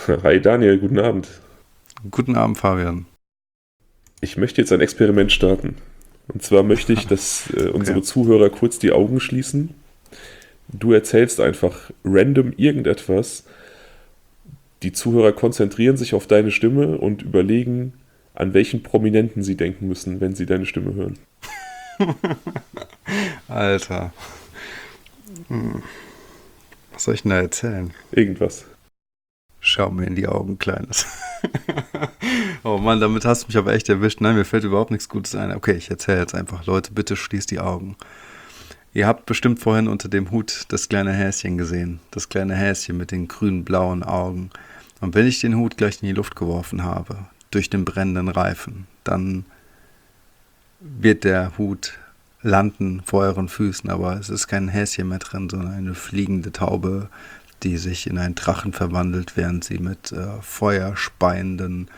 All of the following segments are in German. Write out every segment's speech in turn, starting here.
Hi Daniel, guten Abend. Guten Abend, Fabian. Ich möchte jetzt ein Experiment starten. Und zwar möchte ich, dass Okay. unsere Zuhörer kurz die Augen schließen. Du erzählst einfach random irgendetwas. Die Zuhörer konzentrieren sich auf deine Stimme und überlegen, an welchen Prominenten sie denken müssen, wenn sie deine Stimme hören. Alter. Was soll ich denn da erzählen? Irgendwas. Schau mir in die Augen, Kleines. Oh Mann, damit hast du mich aber echt erwischt. Nein, mir fällt überhaupt nichts Gutes ein. Okay, ich erzähle jetzt einfach. Leute, bitte schließt die Augen. Ihr habt bestimmt vorhin unter dem Hut das kleine Häschen gesehen. Das kleine Häschen mit den grün-blauen Augen. Und wenn ich den Hut gleich in die Luft geworfen habe, durch den brennenden Reifen, dann wird der Hut landen vor euren Füßen, aber es ist kein Häschen mehr drin, sondern eine fliegende Taube, die sich in einen Drachen verwandelt, während sie mit feuerspeienden,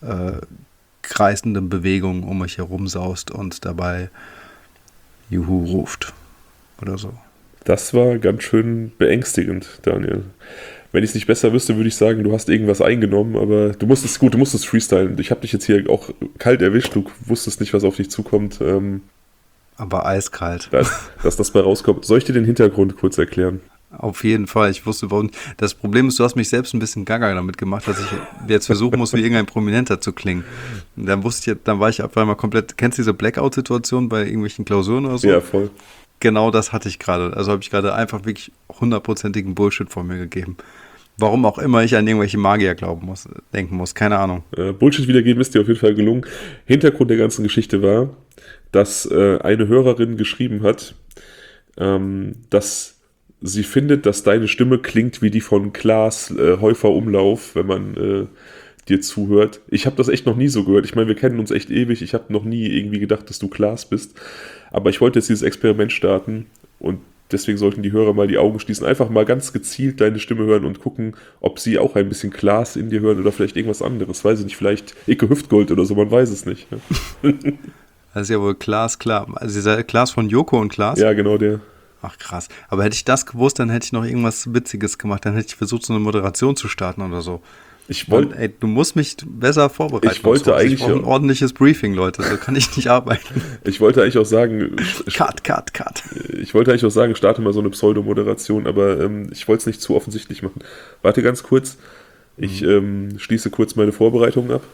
kreisenden Bewegungen um euch herum saust und dabei Juhu ruft oder so. Das war ganz schön beängstigend, Daniel. Wenn ich es nicht besser wüsste, würde ich sagen, du hast irgendwas eingenommen, aber du musstest freestylen. Ich habe dich jetzt hier auch kalt erwischt, du wusstest nicht, was auf dich zukommt. Aber eiskalt. Dass das bei rauskommt. Soll ich dir den Hintergrund kurz erklären? Auf jeden Fall, ich wusste überhaupt nicht. Das Problem ist, du hast mich selbst ein bisschen gaga damit gemacht, dass ich jetzt versuchen muss, wie irgendein Prominenter zu klingen. Und dann war ich auf einmal komplett, kennst du diese Blackout-Situation bei irgendwelchen Klausuren oder so? Ja, voll. Genau das hatte ich gerade. Also habe ich gerade einfach wirklich 100%igen Bullshit vor mir gegeben. Warum auch immer ich an irgendwelche Magier denken muss, keine Ahnung. Bullshit wiedergeben ist dir auf jeden Fall gelungen. Hintergrund der ganzen Geschichte war, dass eine Hörerin geschrieben hat, dass sie findet, dass deine Stimme klingt wie die von Klaas Häufer Umlauf, wenn man dir zuhört. Ich habe das echt noch nie so gehört. Ich meine, wir kennen uns echt ewig. Ich habe noch nie irgendwie gedacht, dass du Klaas bist. Aber ich wollte jetzt dieses Experiment starten und deswegen sollten die Hörer mal die Augen schließen. Einfach mal ganz gezielt deine Stimme hören und gucken, ob sie auch ein bisschen Klaas in dir hören oder vielleicht irgendwas anderes. Weiß ich nicht, vielleicht Icke Hüftgold oder so, man weiß es nicht. Das ist ja wohl Klaas, klar. Also dieser Klaas von Joko und Klaas? Ja, genau der. Ach krass. Aber hätte ich das gewusst, dann hätte ich noch irgendwas Witziges gemacht. Dann hätte ich versucht, so eine Moderation zu starten oder so. Du musst mich besser vorbereiten. Ich brauche ein ordentliches Briefing, Leute. So kann ich nicht arbeiten. Ich wollte eigentlich auch sagen... Cut. Ich wollte eigentlich auch sagen, starte mal so eine Pseudomoderation, aber ich wollte es nicht zu offensichtlich machen. Warte ganz kurz. Ich schließe kurz meine Vorbereitungen ab.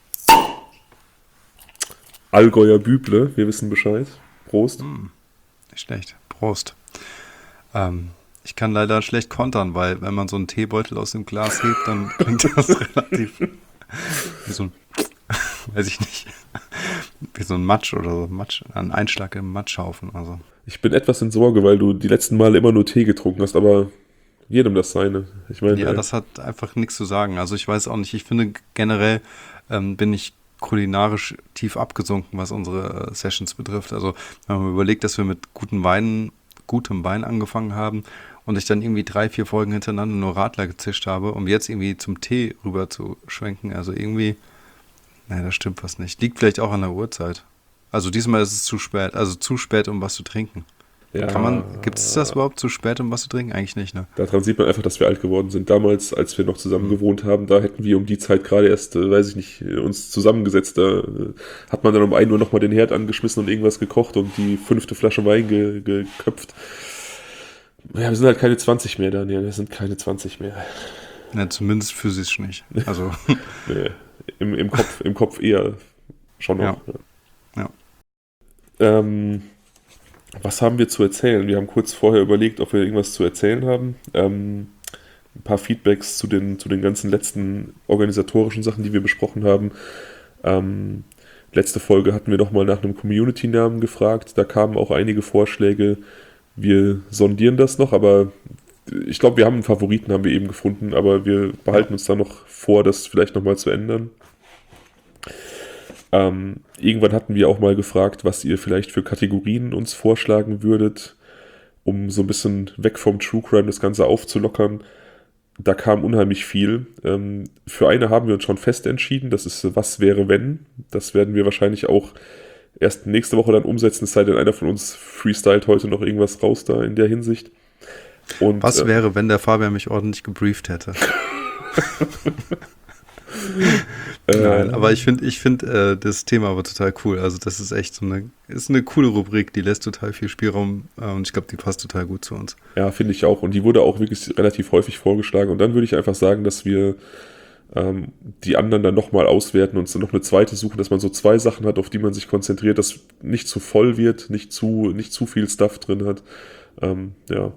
Allgäuer Büble, wir wissen Bescheid. Prost. Nicht schlecht. Prost. Ich kann leider schlecht kontern, weil wenn man so einen Teebeutel aus dem Glas hebt, dann klingt das relativ wie so ein, weiß ich nicht, wie so ein Matsch oder so, ein Einschlag im Matschhaufen. Also. Ich bin etwas in Sorge, weil du die letzten Male immer nur Tee getrunken hast, aber jedem das seine. Ich meine, ja, das hat einfach nichts zu sagen. Also ich weiß auch nicht, ich finde generell bin ich kulinarisch tief abgesunken, was unsere Sessions betrifft. Also wenn man überlegt, dass wir mit gutem Wein angefangen haben und ich dann irgendwie 3-4 Folgen hintereinander nur Radler gezischt habe, um jetzt irgendwie zum Tee rüber zu schwenken. Also irgendwie, nein, das stimmt was nicht. Liegt vielleicht auch an der Uhrzeit. Also diesmal ist es zu spät. Also zu spät, um was zu trinken. ja, Gibt es das überhaupt zu spät, um was zu trinken? Eigentlich nicht, ne? daran sieht man einfach, dass wir alt geworden sind. Damals, als wir noch zusammen gewohnt haben, da hätten wir um die Zeit gerade erst, weiß ich nicht, uns zusammengesetzt. Da hat man dann um 1 Uhr nochmal den Herd angeschmissen und irgendwas gekocht und die 5. Flasche Wein geköpft. Ja, wir sind halt keine 20 mehr, Daniel. Wir sind keine 20 mehr. Ja, zumindest physisch nicht. Also. Nee, im Kopf eher schon noch. Ja. Was haben wir zu erzählen? Wir haben kurz vorher überlegt, ob wir irgendwas zu erzählen haben. Ein paar Feedbacks zu den ganzen letzten organisatorischen Sachen, die wir besprochen haben. Letzte Folge hatten wir noch mal nach einem Community-Namen gefragt. Da kamen auch einige Vorschläge. Wir sondieren das noch, aber ich glaube, wir haben einen Favoriten, haben wir eben gefunden, aber wir behalten uns da noch vor, das vielleicht nochmal zu ändern. Irgendwann hatten wir auch mal gefragt, was ihr vielleicht für Kategorien uns vorschlagen würdet, um so ein bisschen weg vom True Crime das Ganze aufzulockern. Da kam unheimlich viel. Für eine haben wir uns schon fest entschieden, das ist Was wäre wenn. Das werden wir wahrscheinlich auch erst nächste Woche dann umsetzen, es sei denn, einer von uns freestylt heute noch irgendwas raus da in der Hinsicht. Und, was wäre, wenn der Fabian mich ordentlich gebrieft hätte? Nein, aber ich finde das Thema aber total cool. Also das ist echt ist eine coole Rubrik, die lässt total viel Spielraum und ich glaube, die passt total gut zu uns. Ja, finde ich auch. Und die wurde auch wirklich relativ häufig vorgeschlagen. Und dann würde ich einfach sagen, dass wir die anderen dann nochmal auswerten und so noch eine zweite suchen, dass man so 2 Sachen hat, auf die man sich konzentriert, dass nicht zu voll wird, nicht zu viel Stuff drin hat. Ja.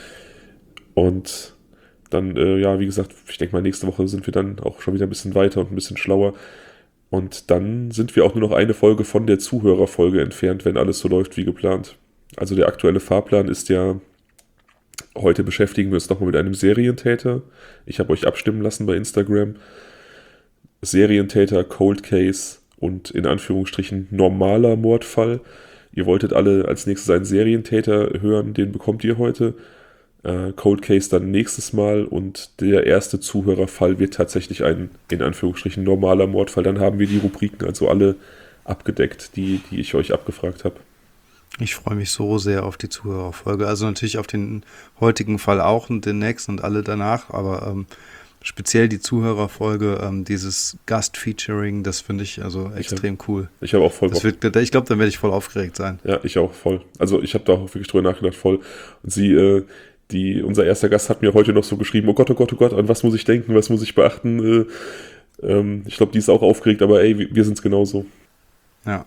Und dann, ja, wie gesagt, ich denke mal, nächste Woche sind wir dann auch schon wieder ein bisschen weiter und ein bisschen schlauer. Und dann sind wir auch nur noch eine Folge von der Zuhörerfolge entfernt, wenn alles so läuft wie geplant. Also der aktuelle Fahrplan ist ja, heute beschäftigen wir uns nochmal mit einem Serientäter. Ich habe euch abstimmen lassen bei Instagram. Serientäter, Cold Case und in Anführungsstrichen normaler Mordfall. Ihr wolltet alle als nächstes einen Serientäter hören, den bekommt ihr heute. Cold Case dann nächstes Mal und der erste Zuhörerfall wird tatsächlich ein, in Anführungsstrichen, normaler Mordfall. Dann haben wir die Rubriken also alle abgedeckt, die ich euch abgefragt habe. Ich freue mich so sehr auf die Zuhörerfolge. Also natürlich auf den heutigen Fall auch und den nächsten und alle danach, aber speziell die Zuhörerfolge, dieses Gast-Featuring, das finde ich also extrem cool. Ich habe auch voll Bock. Ich glaube, dann werde ich voll aufgeregt sein. Ja, ich auch voll. Also ich habe da auch wirklich drüber nachgedacht, voll. Und unser erster Gast hat mir heute noch so geschrieben, oh Gott, an was muss ich denken, was muss ich beachten? Ich glaube, die ist auch aufgeregt, aber ey, wir sind es genauso. Ja,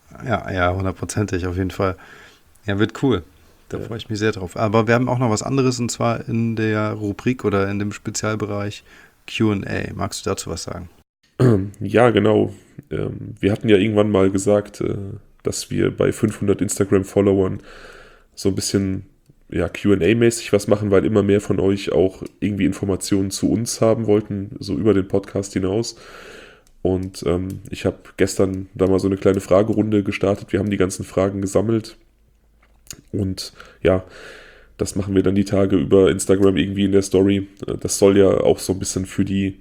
100%ig auf jeden Fall. Ja, wird cool. Da freue ich mich sehr drauf. Aber wir haben auch noch was anderes, und zwar in der Rubrik oder in dem Spezialbereich Q&A. Magst du dazu was sagen? Ja, genau. Wir hatten ja irgendwann mal gesagt, dass wir bei 500 Instagram-Followern so ein bisschen Q&A-mäßig was machen, weil immer mehr von euch auch irgendwie Informationen zu uns haben wollten, so über den Podcast hinaus. Und ich habe gestern da mal so eine kleine Fragerunde gestartet. Wir haben die ganzen Fragen gesammelt. Und ja, das machen wir dann die Tage über Instagram irgendwie in der Story. Das soll ja auch so ein bisschen für die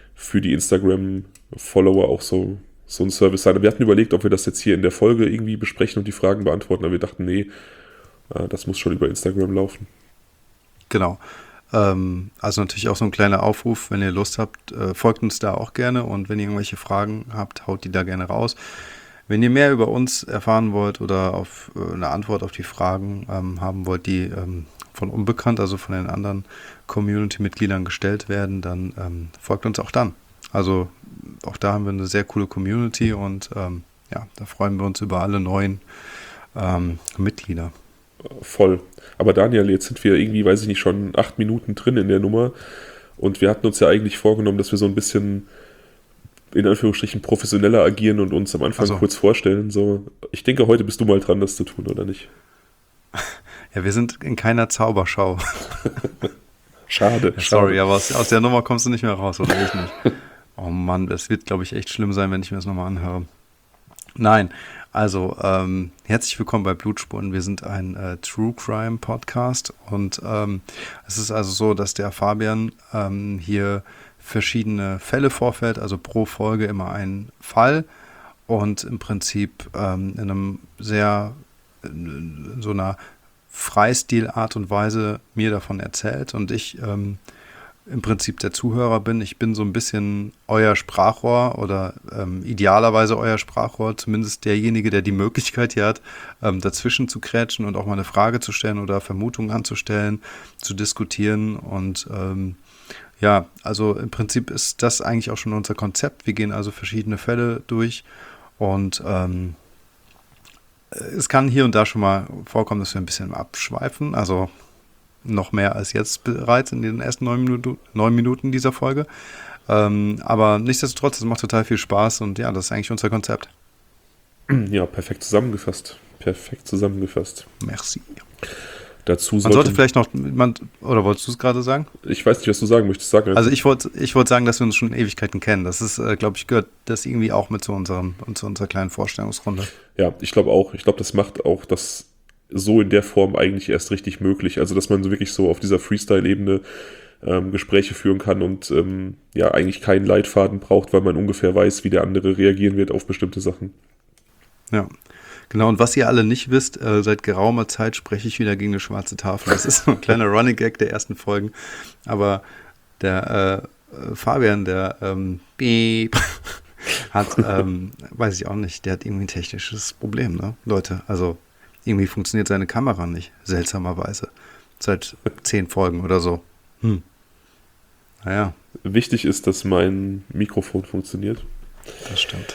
Instagram-Follower auch so ein Service sein. Wir hatten überlegt, ob wir das jetzt hier in der Folge irgendwie besprechen und die Fragen beantworten, aber wir dachten, nee, das muss schon über Instagram laufen. Genau. Also natürlich auch so ein kleiner Aufruf, wenn ihr Lust habt, folgt uns da auch gerne und wenn ihr irgendwelche Fragen habt, haut die da gerne raus. Wenn ihr mehr über uns erfahren wollt oder auf eine Antwort auf die Fragen haben wollt, die von unbekannt, also von den anderen Community-Mitgliedern gestellt werden, dann folgt uns auch dann. Also auch da haben wir eine sehr coole Community und da freuen wir uns über alle neuen Mitglieder. Voll. Aber Daniel, jetzt sind wir irgendwie, weiß ich nicht, schon 8 Minuten drin in der Nummer und wir hatten uns ja eigentlich vorgenommen, dass wir so ein bisschen in Anführungsstrichen professioneller agieren und uns am Anfang kurz vorstellen. So, ich denke, heute bist du mal dran, das zu tun, oder nicht? Ja, wir sind in keiner Zauberschau. Schade. Sorry, aber aus der Nummer kommst du nicht mehr raus, oder ich nicht? Oh Mann, das wird, glaube ich, echt schlimm sein, wenn ich mir das nochmal anhöre. Nein, also herzlich willkommen bei Blutspuren. Wir sind ein True Crime Podcast und es ist also so, dass der Fabian hier verschiedene Fälle vorfällt, also pro Folge immer ein Fall und im Prinzip in so einer Freistil-Art und Weise mir davon erzählt und ich im Prinzip der Zuhörer bin. Ich bin so ein bisschen euer Sprachrohr oder idealerweise euer Sprachrohr, zumindest derjenige, der die Möglichkeit hier hat, dazwischen zu krätschen und auch mal eine Frage zu stellen oder Vermutungen anzustellen, zu diskutieren und also im Prinzip ist das eigentlich auch schon unser Konzept. Wir gehen also verschiedene Fälle durch und es kann hier und da schon mal vorkommen, dass wir ein bisschen abschweifen, also noch mehr als jetzt bereits in den ersten 9 Minuten dieser Folge. Aber nichtsdestotrotz, es macht total viel Spaß und ja, das ist eigentlich unser Konzept. Ja, perfekt zusammengefasst. Merci. Dazu sollte vielleicht noch jemand, oder wolltest du es gerade sagen? Ich weiß nicht, was du sagen möchtest. Sag also ich wollte sagen, dass wir uns schon Ewigkeiten kennen. Das ist, glaube ich, gehört das irgendwie auch mit zu unserer kleinen Vorstellungsrunde. Ja, ich glaube auch. Ich glaube, das macht auch das so in der Form eigentlich erst richtig möglich. Also, dass man so wirklich so auf dieser Freestyle-Ebene Gespräche führen kann und eigentlich keinen Leitfaden braucht, weil man ungefähr weiß, wie der andere reagieren wird auf bestimmte Sachen. Ja. Genau, und was ihr alle nicht wisst, seit geraumer Zeit spreche ich wieder gegen eine schwarze Tafel. Das ist so ein kleiner Running Gag der ersten Folgen. Aber der Fabian, der Piep, hat, weiß ich auch nicht, der hat irgendwie ein technisches Problem, ne? Leute, also irgendwie funktioniert seine Kamera nicht, seltsamerweise. Seit 10 Folgen oder so. Naja. Wichtig ist, dass mein Mikrofon funktioniert. Das stimmt.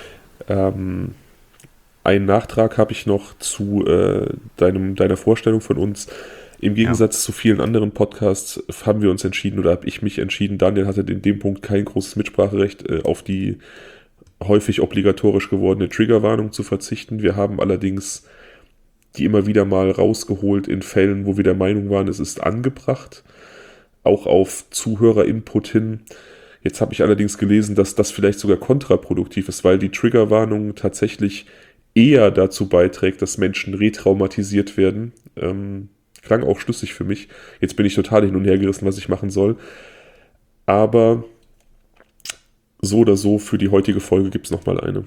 Einen Nachtrag habe ich noch zu deiner Vorstellung von uns. Im Gegensatz zu vielen anderen Podcasts haben wir uns entschieden, oder habe ich mich entschieden, Daniel hatte in dem Punkt kein großes Mitspracherecht, auf die häufig obligatorisch gewordene Triggerwarnung zu verzichten. Wir haben allerdings die immer wieder mal rausgeholt in Fällen, wo wir der Meinung waren, es ist angebracht, auch auf Zuhörer-Input hin. Jetzt habe ich allerdings gelesen, dass das vielleicht sogar kontraproduktiv ist, weil die Triggerwarnung tatsächlich eher dazu beiträgt, dass Menschen retraumatisiert werden. Klang auch schlüssig für mich. Jetzt bin ich total hin und her gerissen, was ich machen soll. Aber so oder so, für die heutige Folge gibt es nochmal eine.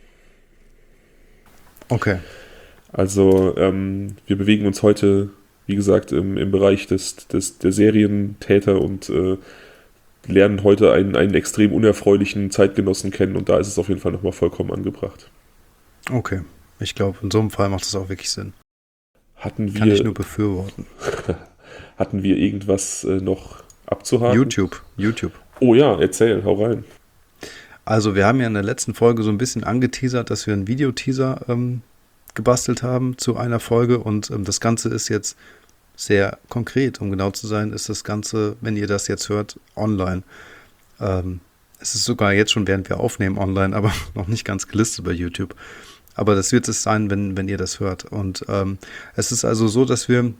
Okay. Also wir bewegen uns heute, wie gesagt, im Bereich der Serientäter und lernen heute einen extrem unerfreulichen Zeitgenossen kennen, und da ist es auf jeden Fall nochmal vollkommen angebracht. Okay. Ich glaube, in so einem Fall macht das auch wirklich Sinn. Kann ich nur befürworten. Hatten wir irgendwas noch abzuhaken? YouTube. Oh ja, erzähl, hau rein. Also wir haben ja in der letzten Folge so ein bisschen angeteasert, dass wir einen Videoteaser gebastelt haben zu einer Folge, und das Ganze ist jetzt sehr konkret. Um genau zu sein, ist das Ganze, wenn ihr das jetzt hört, online. Es ist sogar jetzt schon, während wir aufnehmen, online, aber noch nicht ganz gelistet bei YouTube. Aber das wird es sein, wenn ihr das hört. Und es ist also so, dass wir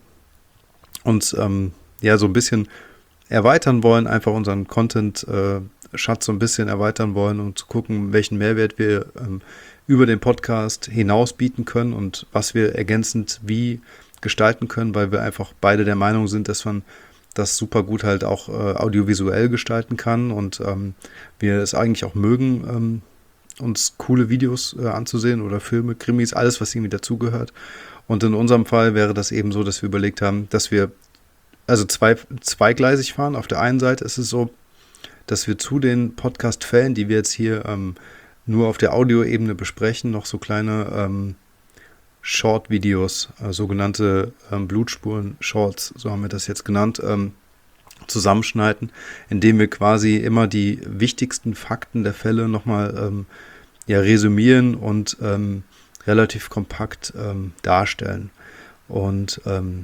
uns so ein bisschen erweitern wollen, einfach unseren Content-Schatz so ein bisschen erweitern wollen, um zu gucken, welchen Mehrwert wir über den Podcast hinaus bieten können und was wir ergänzend wie gestalten können, weil wir einfach beide der Meinung sind, dass man das super gut halt auch audiovisuell gestalten kann, und wir es eigentlich auch mögen, uns coole Videos anzusehen oder Filme, Krimis, alles, was irgendwie dazugehört. Und in unserem Fall wäre das eben so, dass wir überlegt haben, dass wir also zweigleisig fahren. Auf der einen Seite ist es so, dass wir zu den Podcast-Fällen, die wir jetzt hier nur auf der Audioebene besprechen, noch so kleine Short-Videos, sogenannte Blutspuren-Shorts, so haben wir das jetzt genannt, zusammenschneiden, indem wir quasi immer die wichtigsten Fakten der Fälle nochmal resümieren und relativ kompakt darstellen. Und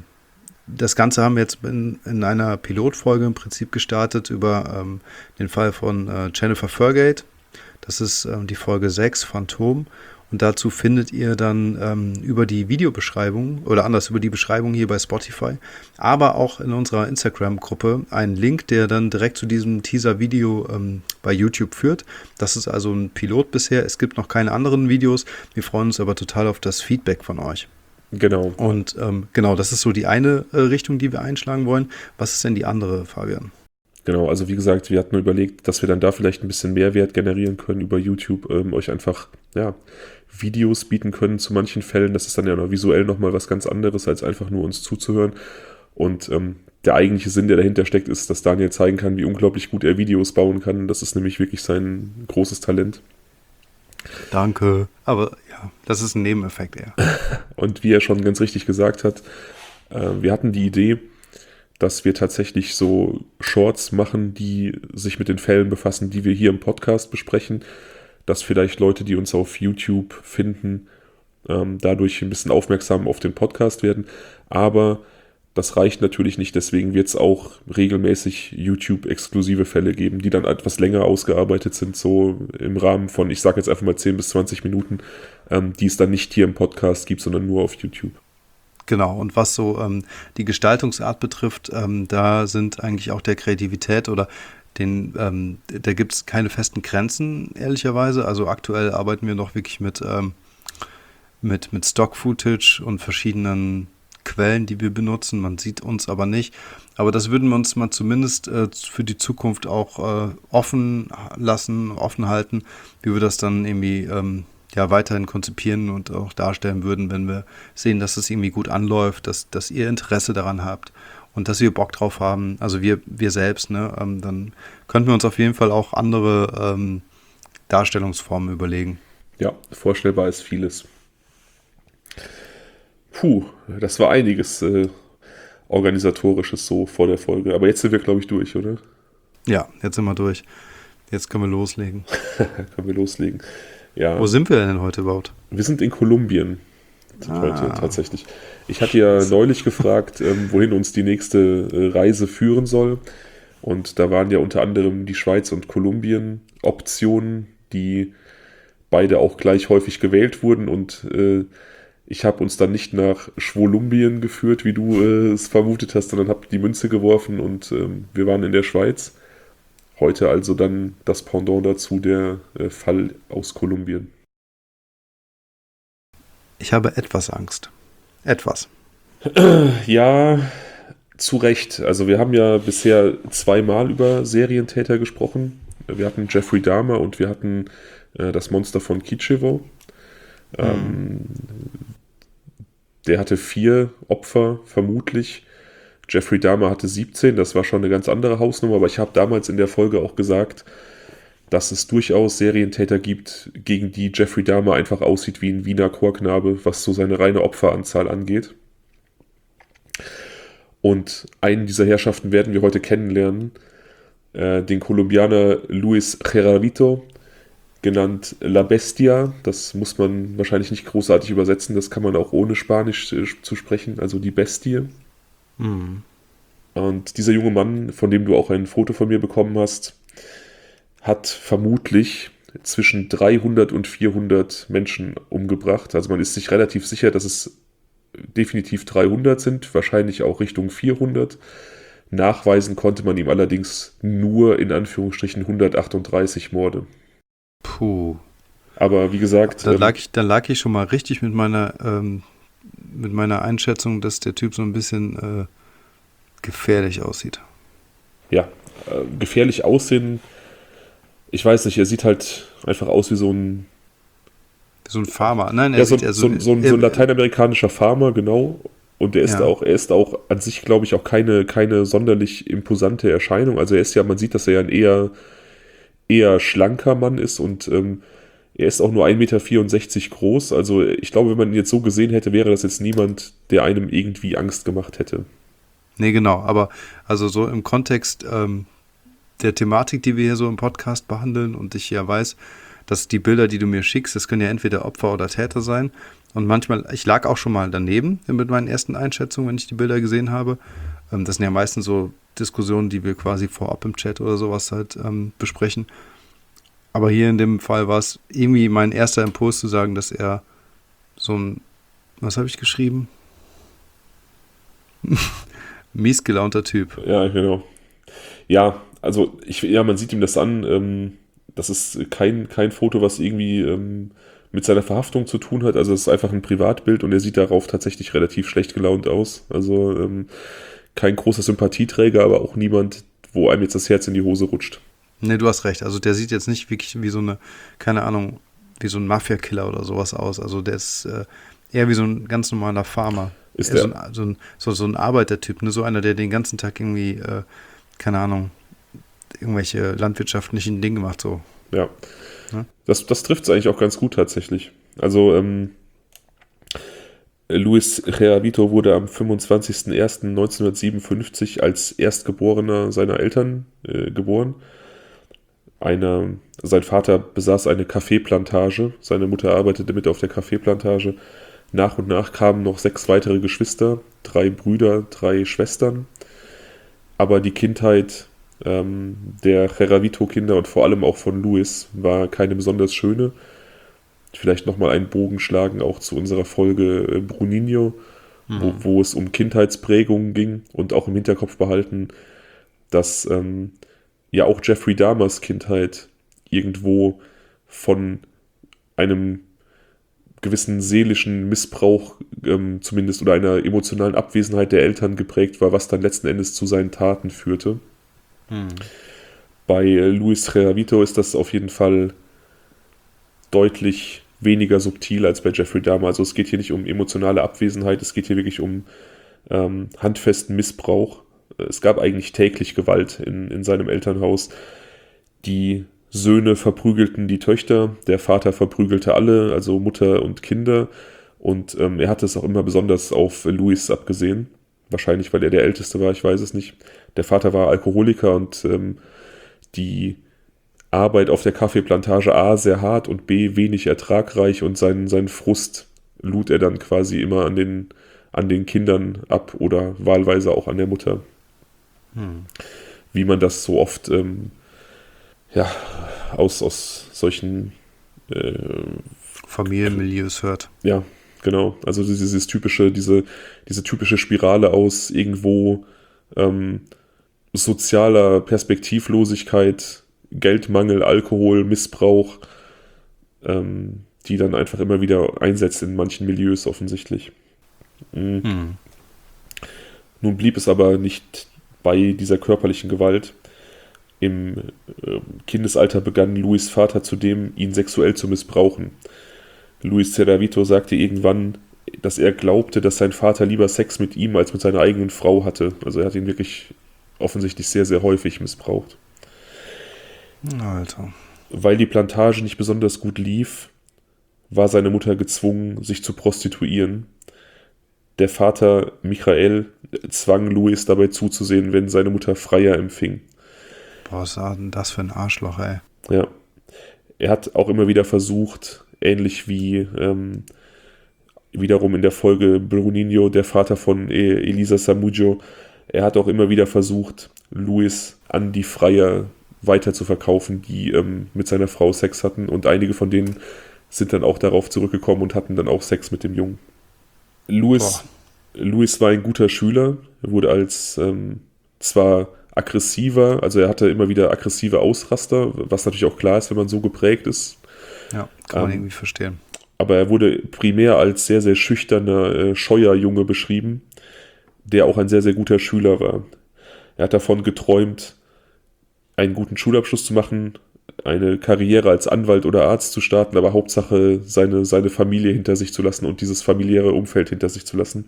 das Ganze haben wir jetzt in einer Pilotfolge im Prinzip gestartet über den Fall von Jennifer Fergate. Das ist die Folge 6, Phantom. Und dazu findet ihr dann über die Videobeschreibung oder anders über die Beschreibung hier bei Spotify, aber auch in unserer Instagram-Gruppe einen Link, der dann direkt zu diesem Teaser-Video bei YouTube führt. Das ist also ein Pilot bisher. Es gibt noch keine anderen Videos. Wir freuen uns aber total auf das Feedback von euch. Genau. Und genau, das ist so die eine Richtung, die wir einschlagen wollen. Was ist denn die andere, Fabian? Genau, also wie gesagt, wir hatten überlegt, dass wir dann da vielleicht ein bisschen Mehrwert generieren können über YouTube, euch einfach, Videos bieten können zu manchen Fällen. Das ist dann ja noch visuell nochmal was ganz anderes, als einfach nur uns zuzuhören. Und der eigentliche Sinn, der dahinter steckt, ist, dass Daniel zeigen kann, wie unglaublich gut er Videos bauen kann. Das ist nämlich wirklich sein großes Talent. Danke. Aber ja, das ist ein Nebeneffekt eher. Und wie er schon ganz richtig gesagt hat, wir hatten die Idee, dass wir tatsächlich so Shorts machen, die sich mit den Fällen befassen, die wir hier im Podcast besprechen, dass vielleicht Leute, die uns auf YouTube finden, dadurch ein bisschen aufmerksam auf den Podcast werden. Aber das reicht natürlich nicht, deswegen wird es auch regelmäßig YouTube-exklusive Fälle geben, die dann etwas länger ausgearbeitet sind, so im Rahmen von, ich sage jetzt einfach mal 10 bis 20 Minuten, die es dann nicht hier im Podcast gibt, sondern nur auf YouTube. Genau, und was so die Gestaltungsart betrifft, da sind eigentlich auch der Kreativität oder da gibt es keine festen Grenzen, ehrlicherweise. Also aktuell arbeiten wir noch wirklich mit Stock-Footage und verschiedenen Quellen, die wir benutzen. Man sieht uns aber nicht. Aber das würden wir uns mal zumindest für die Zukunft auch offen halten, wie wir das dann irgendwie weiterhin konzipieren und auch darstellen würden, wenn wir sehen, dass es irgendwie gut anläuft, dass ihr Interesse daran habt. und dass wir Bock drauf haben, also wir selbst, ne, dann könnten wir uns auf jeden Fall auch andere Darstellungsformen überlegen. Ja, vorstellbar ist vieles. Puh, das war einiges Organisatorisches so vor der Folge. Aber jetzt sind wir, glaube ich, durch, oder? Ja, jetzt sind wir durch. Jetzt können wir loslegen. Können wir loslegen. Ja. Wo sind wir denn heute überhaupt? Wir sind in Kolumbien heute tatsächlich. Ich hatte ja neulich gefragt, wohin uns die nächste Reise führen soll. Und da waren ja unter anderem die Schweiz und Kolumbien Optionen, die beide auch gleich häufig gewählt wurden. Und ich habe uns dann nicht nach Schwolumbien geführt, wie du es vermutet hast, sondern habe die Münze geworfen und wir waren in der Schweiz. Heute also dann das Pendant dazu, der Fall aus Kolumbien. Ich habe etwas Angst. Etwas. Ja, zu Recht. Also wir haben ja bisher zweimal über Serientäter gesprochen. Wir hatten Jeffrey Dahmer und wir hatten das Monster von Kitschewo. Der hatte 4 Opfer, vermutlich. Jeffrey Dahmer hatte 17, das war schon eine ganz andere Hausnummer, aber ich habe damals in der Folge auch gesagt, dass es durchaus Serientäter gibt, gegen die Jeffrey Dahmer einfach aussieht wie ein Wiener Chorknabe, was so seine reine Opferanzahl angeht. Und einen dieser Herrschaften werden wir heute kennenlernen, den Kolumbianer Luis Garavito, genannt La Bestia. Das muss man wahrscheinlich nicht großartig übersetzen, das kann man auch ohne Spanisch zu sprechen, also die Bestie. Mhm. Und dieser junge Mann, von dem du auch ein Foto von mir bekommen hast, hat vermutlich zwischen 300 und 400 Menschen umgebracht. Also man ist sich relativ sicher, dass es definitiv 300 sind, wahrscheinlich auch Richtung 400. Nachweisen konnte man ihm allerdings nur in Anführungsstrichen 138 Morde. Puh. Aber wie gesagt... Da lag ich schon mal richtig mit meiner Einschätzung, dass der Typ so ein bisschen gefährlich aussieht. Ja, gefährlich aussehen... Ich weiß nicht, er sieht halt einfach aus wie so ein Farmer. Nein, so ein lateinamerikanischer Farmer, genau. Und er ist auch an sich, glaube ich, auch keine sonderlich imposante Erscheinung. Also man sieht, dass er ja ein eher schlanker Mann ist und er ist auch nur 1,64 Meter groß. Also ich glaube, wenn man ihn jetzt so gesehen hätte, wäre das jetzt niemand, der einem irgendwie Angst gemacht hätte. Nee, genau. Aber also so im Kontext der Thematik, die wir hier so im Podcast behandeln und ich ja weiß, dass die Bilder, die du mir schickst, das können ja entweder Opfer oder Täter sein. Und manchmal, ich lag auch schon mal daneben mit meinen ersten Einschätzungen, wenn ich die Bilder gesehen habe. Das sind ja meistens so Diskussionen, die wir quasi vorab im Chat oder sowas halt besprechen. Aber hier in dem Fall war es irgendwie mein erster Impuls zu sagen, dass er so ein, was habe ich geschrieben? Mies gelaunter Typ. Ja, genau. Ja, also man sieht ihm das an. Das ist kein Foto, was irgendwie mit seiner Verhaftung zu tun hat. Also es ist einfach ein Privatbild und er sieht darauf tatsächlich relativ schlecht gelaunt aus. Also kein großer Sympathieträger, aber auch niemand, wo einem jetzt das Herz in die Hose rutscht. Nee, du hast recht. Also der sieht jetzt nicht wirklich wie so eine, keine Ahnung, wie so ein Mafia-Killer oder sowas aus. Also der ist eher wie so ein ganz normaler Farmer. Ist der so ein Arbeitertyp, ne? So einer, der den ganzen Tag irgendwie, keine Ahnung, irgendwelche landwirtschaftlichen Dinge macht, so. Ja. Das trifft es eigentlich auch ganz gut tatsächlich. Also Luis Garavito wurde am 25.01.1957 als Erstgeborener seiner Eltern geboren. Sein Vater besaß eine Kaffeeplantage, seine Mutter arbeitete mit auf der Kaffeeplantage. Nach und nach kamen noch 6 weitere Geschwister, 3 Brüder, 3 Schwestern. Aber die Kindheit der Garavito-Kinder und vor allem auch von Luis war keine besonders schöne. Vielleicht nochmal einen Bogen schlagen auch zu unserer Folge Bruninho, wo es um Kindheitsprägungen ging und auch im Hinterkopf behalten, dass ja auch Jeffrey Dahmers Kindheit irgendwo von einem gewissen seelischen Missbrauch zumindest oder einer emotionalen Abwesenheit der Eltern geprägt war, was dann letzten Endes zu seinen Taten führte. Bei Luis Garavito ist das auf jeden Fall deutlich weniger subtil als bei Jeffrey Dahmer. Also es geht hier nicht um emotionale Abwesenheit, es geht hier wirklich um handfesten Missbrauch. es gab eigentlich täglich Gewalt in seinem Elternhaus. Die Söhne verprügelten die Töchter, der Vater verprügelte alle, also Mutter und Kinder. Und er hatte es auch immer besonders auf Louis abgesehen. Wahrscheinlich, weil er der Älteste war, ich weiß es nicht. Der Vater war Alkoholiker und die Arbeit auf der Kaffeeplantage A sehr hart und B wenig ertragreich, und seinen Frust lud er dann quasi immer an den Kindern ab oder wahlweise auch an der Mutter. Wie man das so oft aus solchen Familienmilieus hört. Ja, genau. Also diese typische Spirale aus irgendwo sozialer Perspektivlosigkeit, Geldmangel, Alkohol, Missbrauch, die dann einfach immer wieder einsetzt in manchen Milieus offensichtlich. Nun blieb es aber nicht bei dieser körperlichen Gewalt. Im Kindesalter begann Louis' Vater zudem, ihn sexuell zu missbrauchen. Luis Cerravito sagte irgendwann, dass er glaubte, dass sein Vater lieber Sex mit ihm als mit seiner eigenen Frau hatte. Also er hat ihn wirklich offensichtlich sehr, sehr häufig missbraucht. Alter. Weil die Plantage nicht besonders gut lief, war seine Mutter gezwungen, sich zu prostituieren. Der Vater Michael zwang Louis dabei zuzusehen, wenn seine Mutter Freier empfing. Boah, was war denn das für ein Arschloch, ey? Ja. Er hat auch immer wieder versucht, ähnlich wie wiederum in der Folge Bruninho, der Vater von Elisa Samudjo, er hat auch immer wieder versucht, Louis an die Freier weiter zu verkaufen, die mit seiner Frau Sex hatten, und einige von denen sind dann auch darauf zurückgekommen und hatten dann auch Sex mit dem Jungen. Louis war ein guter Schüler, er wurde als zwar aggressiver, also er hatte immer wieder aggressive Ausraster, was natürlich auch klar ist, wenn man so geprägt ist. Ja, kann man irgendwie verstehen. Aber er wurde primär als sehr, sehr schüchterner, scheuer Junge beschrieben, der auch ein sehr, sehr guter Schüler war. Er hat davon geträumt, einen guten Schulabschluss zu machen, eine Karriere als Anwalt oder Arzt zu starten, aber Hauptsache seine Familie hinter sich zu lassen und dieses familiäre Umfeld hinter sich zu lassen.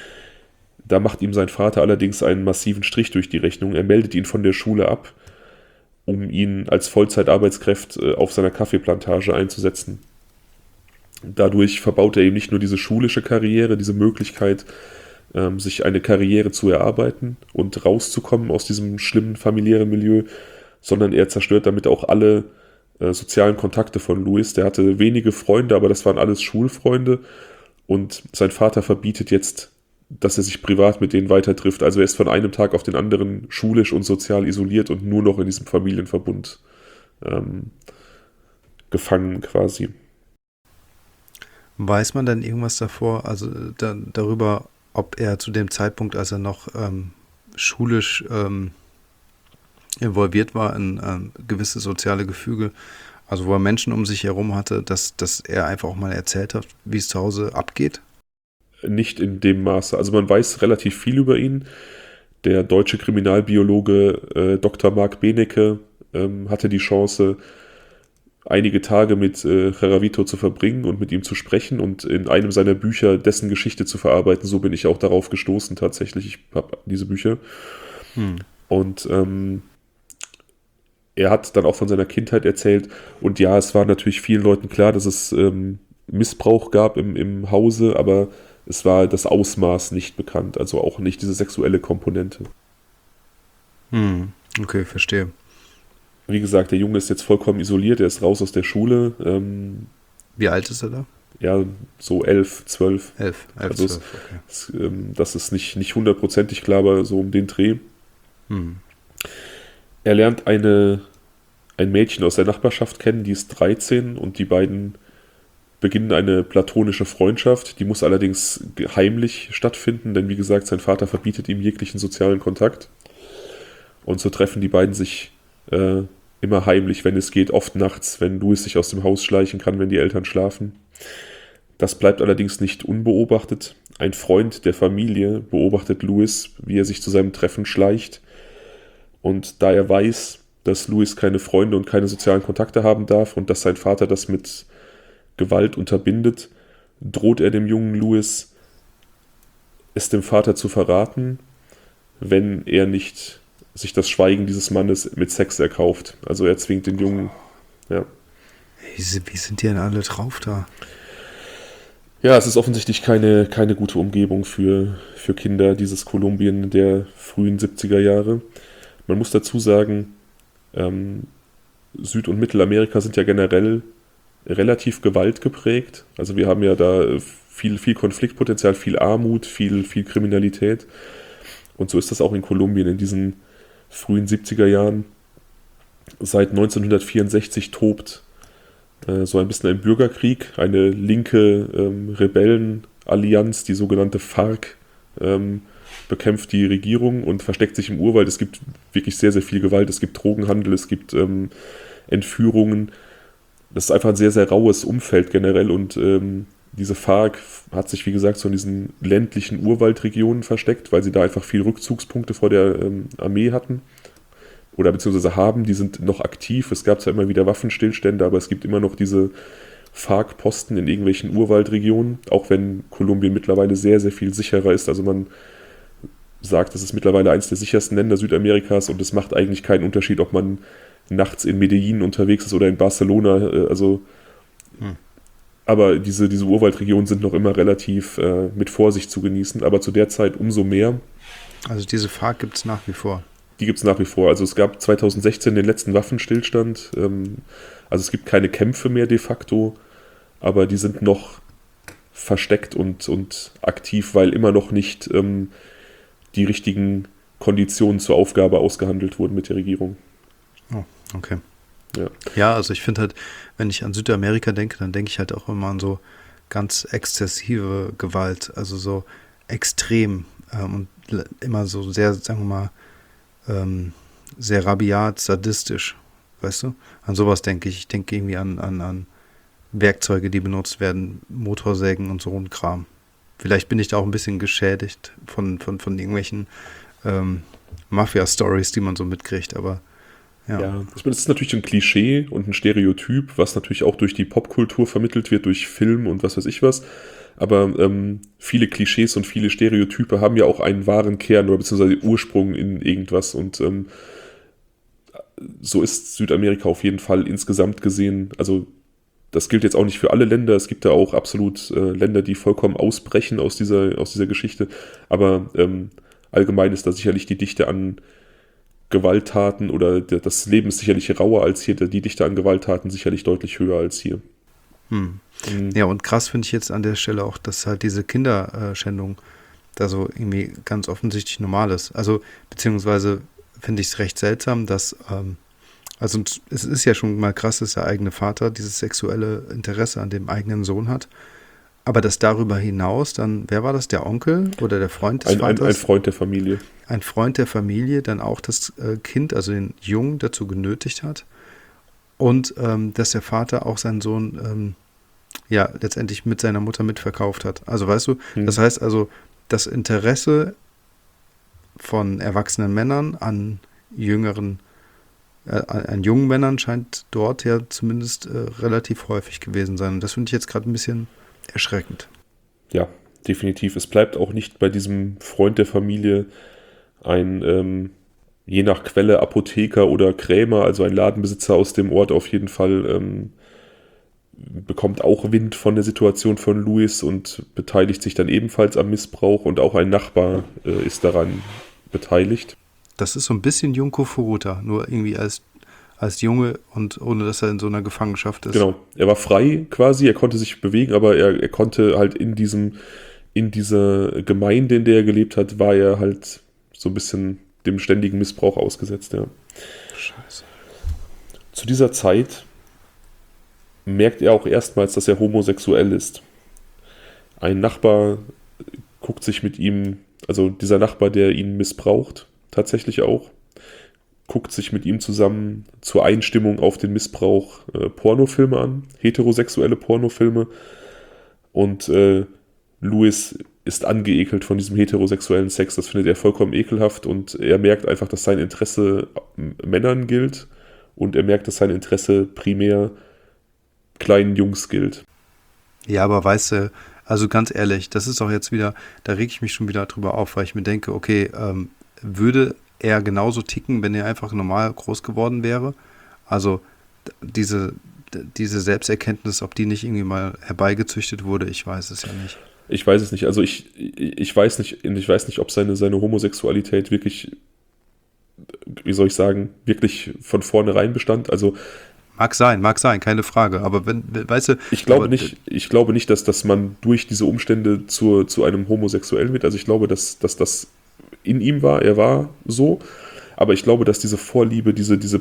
Da macht ihm sein Vater allerdings einen massiven Strich durch die Rechnung. Er meldet ihn von der Schule ab, um ihn als Vollzeitarbeitskraft auf seiner Kaffeeplantage einzusetzen. Dadurch verbaut er ihm nicht nur diese schulische Karriere, diese Möglichkeit, sich eine Karriere zu erarbeiten und rauszukommen aus diesem schlimmen familiären Milieu, sondern er zerstört damit auch alle sozialen Kontakte von Louis. Der hatte wenige Freunde, aber das waren alles Schulfreunde, und sein Vater verbietet jetzt, dass er sich privat mit denen weiter trifft. Also er ist von einem Tag auf den anderen schulisch und sozial isoliert und nur noch in diesem Familienverbund gefangen quasi. Weiß man dann irgendwas darüber, ob er zu dem Zeitpunkt, als er noch schulisch involviert war in gewisse soziale Gefüge, also wo er Menschen um sich herum hatte, dass er einfach auch mal erzählt hat, wie es zu Hause abgeht? Nicht in dem Maße. Also man weiß relativ viel über ihn. Der deutsche Kriminalbiologe Dr. Marc Benecke hatte die Chance, einige Tage mit Cerravito zu verbringen und mit ihm zu sprechen und in einem seiner Bücher dessen Geschichte zu verarbeiten. So bin ich auch darauf gestoßen tatsächlich. Ich habe diese Bücher. Und er hat dann auch von seiner Kindheit erzählt. Und ja, es war natürlich vielen Leuten klar, dass es Missbrauch gab im Hause, aber es war das Ausmaß nicht bekannt. Also auch nicht diese sexuelle Komponente. Okay, verstehe. Wie gesagt, der Junge ist jetzt vollkommen isoliert, er ist raus aus der Schule. Wie alt ist er da? Ja, so 11, 12. 11, Also 12, okay. Das ist nicht hundertprozentig klar, aber so um den Dreh. Er lernt ein Mädchen aus der Nachbarschaft kennen, die ist 13, und die beiden beginnen eine platonische Freundschaft. Die muss allerdings heimlich stattfinden, denn wie gesagt, sein Vater verbietet ihm jeglichen sozialen Kontakt. Und so treffen die beiden sich immer heimlich, wenn es geht, oft nachts, wenn Louis sich aus dem Haus schleichen kann, wenn die Eltern schlafen. Das bleibt allerdings nicht unbeobachtet. Ein Freund der Familie beobachtet Louis, wie er sich zu seinem Treffen schleicht. Und da er weiß, dass Louis keine Freunde und keine sozialen Kontakte haben darf und dass sein Vater das mit Gewalt unterbindet, droht er dem jungen Louis, es dem Vater zu verraten, wenn er nicht sich das Schweigen dieses Mannes mit Sex erkauft. Also er zwingt den Jungen, ja. Wie sind die denn alle drauf da? Ja, es ist offensichtlich keine gute Umgebung für Kinder, dieses Kolumbien der frühen 70er Jahre. Man muss dazu sagen, Süd- und Mittelamerika sind ja generell relativ gewaltgeprägt. Also wir haben ja da viel Konfliktpotenzial, viel Armut, viel Kriminalität. Und so ist das auch in Kolumbien in diesen frühen 70er Jahren. Seit 1964 tobt so ein bisschen ein Bürgerkrieg, eine linke Rebellenallianz, die sogenannte FARC, bekämpft die Regierung und versteckt sich im Urwald. Es gibt wirklich sehr, sehr viel Gewalt. Es gibt Drogenhandel, es gibt Entführungen. Das ist einfach ein sehr, sehr raues Umfeld generell und diese FARC hat sich, wie gesagt, so in diesen ländlichen Urwaldregionen versteckt, weil sie da einfach viel Rückzugspunkte vor der Armee hatten oder beziehungsweise haben. Die sind noch aktiv. Es gab zwar immer wieder Waffenstillstände, aber es gibt immer noch diese FARC-Posten in irgendwelchen Urwaldregionen, auch wenn Kolumbien mittlerweile sehr, sehr viel sicherer ist. Also man sagt, es ist mittlerweile eines der sichersten Länder Südamerikas und es macht eigentlich keinen Unterschied, ob man nachts in Medellin unterwegs ist oder in Barcelona. Aber diese Urwaldregionen sind noch immer relativ mit Vorsicht zu genießen, aber zu der Zeit umso mehr. Also diese FARC gibt es nach wie vor? Die gibt es nach wie vor. Also es gab 2016 den letzten Waffenstillstand. Also es gibt keine Kämpfe mehr de facto, aber die sind noch versteckt und aktiv, weil immer noch nicht die richtigen Konditionen zur Aufgabe ausgehandelt wurden mit der Regierung. Oh, okay. Ja, also ich finde halt, wenn ich an Südamerika denke, dann denke ich halt auch immer an so ganz exzessive Gewalt, also so extrem und immer so sehr, sagen wir mal, sehr rabiat, sadistisch, weißt du? An sowas denke ich. Ich denke irgendwie an Werkzeuge, die benutzt werden, Motorsägen und so ein Kram. Vielleicht bin ich da auch ein bisschen geschädigt von irgendwelchen Mafia-Stories, die man so mitkriegt, aber ja. Ja, ich meine, das ist natürlich ein Klischee und ein Stereotyp, was natürlich auch durch die Popkultur vermittelt wird, durch Film und was weiß ich was. Aber viele Klischees und viele Stereotype haben ja auch einen wahren Kern oder beziehungsweise Ursprung in irgendwas. Und so ist Südamerika auf jeden Fall insgesamt gesehen. Also das gilt jetzt auch nicht für alle Länder. Es gibt da auch absolut Länder, die vollkommen ausbrechen aus dieser Geschichte. Aber allgemein ist da sicherlich die Dichte an Gewalttaten oder das Leben ist sicherlich rauer als hier, die Dichte an Gewalttaten sicherlich deutlich höher als hier. Ja, und krass finde ich jetzt an der Stelle auch, dass halt diese Kinderschändung da so irgendwie ganz offensichtlich normal ist. Also, beziehungsweise finde ich es recht seltsam, dass, also es ist ja schon mal krass, dass der eigene Vater dieses sexuelle Interesse an dem eigenen Sohn hat. Aber dass darüber hinaus dann, wer war das, der Onkel oder der Freund des Vaters? Ein Freund der Familie. Ein Freund der Familie dann auch das Kind, also den Jungen, dazu genötigt hat. Und dass der Vater auch seinen Sohn ja letztendlich mit seiner Mutter mitverkauft hat. Also weißt du, das heißt also, das Interesse von erwachsenen Männern an jungen Männern scheint dort ja zumindest relativ häufig gewesen sein. Und das finde ich jetzt gerade ein bisschen erschreckend. Ja, definitiv. Es bleibt auch nicht bei diesem Freund der Familie ein je nach Quelle Apotheker oder Krämer, also ein Ladenbesitzer aus dem Ort auf jeden Fall, bekommt auch Wind von der Situation von Luis und beteiligt sich dann ebenfalls am Missbrauch und auch ein Nachbar ist daran beteiligt. Das ist so ein bisschen Junko Furuta, nur irgendwie als Junge und ohne dass er in so einer Gefangenschaft ist. Genau, er war frei quasi, er konnte sich bewegen, aber er konnte halt in dieser Gemeinde, in der er gelebt hat, war er halt so ein bisschen dem ständigen Missbrauch ausgesetzt, ja. Scheiße. Zu dieser Zeit merkt er auch erstmals, dass er homosexuell ist. Ein Nachbar guckt sich mit ihm, also dieser Nachbar, der ihn missbraucht, tatsächlich auch, guckt sich mit ihm zusammen zur Einstimmung auf den Missbrauch Pornofilme an, heterosexuelle Pornofilme. Und Luis ist angeekelt von diesem heterosexuellen Sex. Das findet er vollkommen ekelhaft und er merkt einfach, dass sein Interesse Männern gilt und er merkt, dass sein Interesse primär kleinen Jungs gilt. Ja, aber weißt du, also ganz ehrlich, das ist auch jetzt wieder, da reg ich mich schon wieder drüber auf, weil ich mir denke, okay, würde er genauso ticken, wenn er einfach normal groß geworden wäre? Also diese Selbsterkenntnis, ob die nicht irgendwie mal herbeigezüchtet wurde, ich weiß es ja nicht. Ich weiß es nicht. Also ich weiß nicht, ob seine Homosexualität wirklich, wie soll ich sagen, wirklich von vornherein bestand. Also Mag sein, keine Frage. Aber weißt du, ich glaube nicht, dass man durch diese Umstände zu einem Homosexuellen wird. Also ich glaube, dass das in ihm war, er war so. Aber ich glaube, dass diese Vorliebe, dieses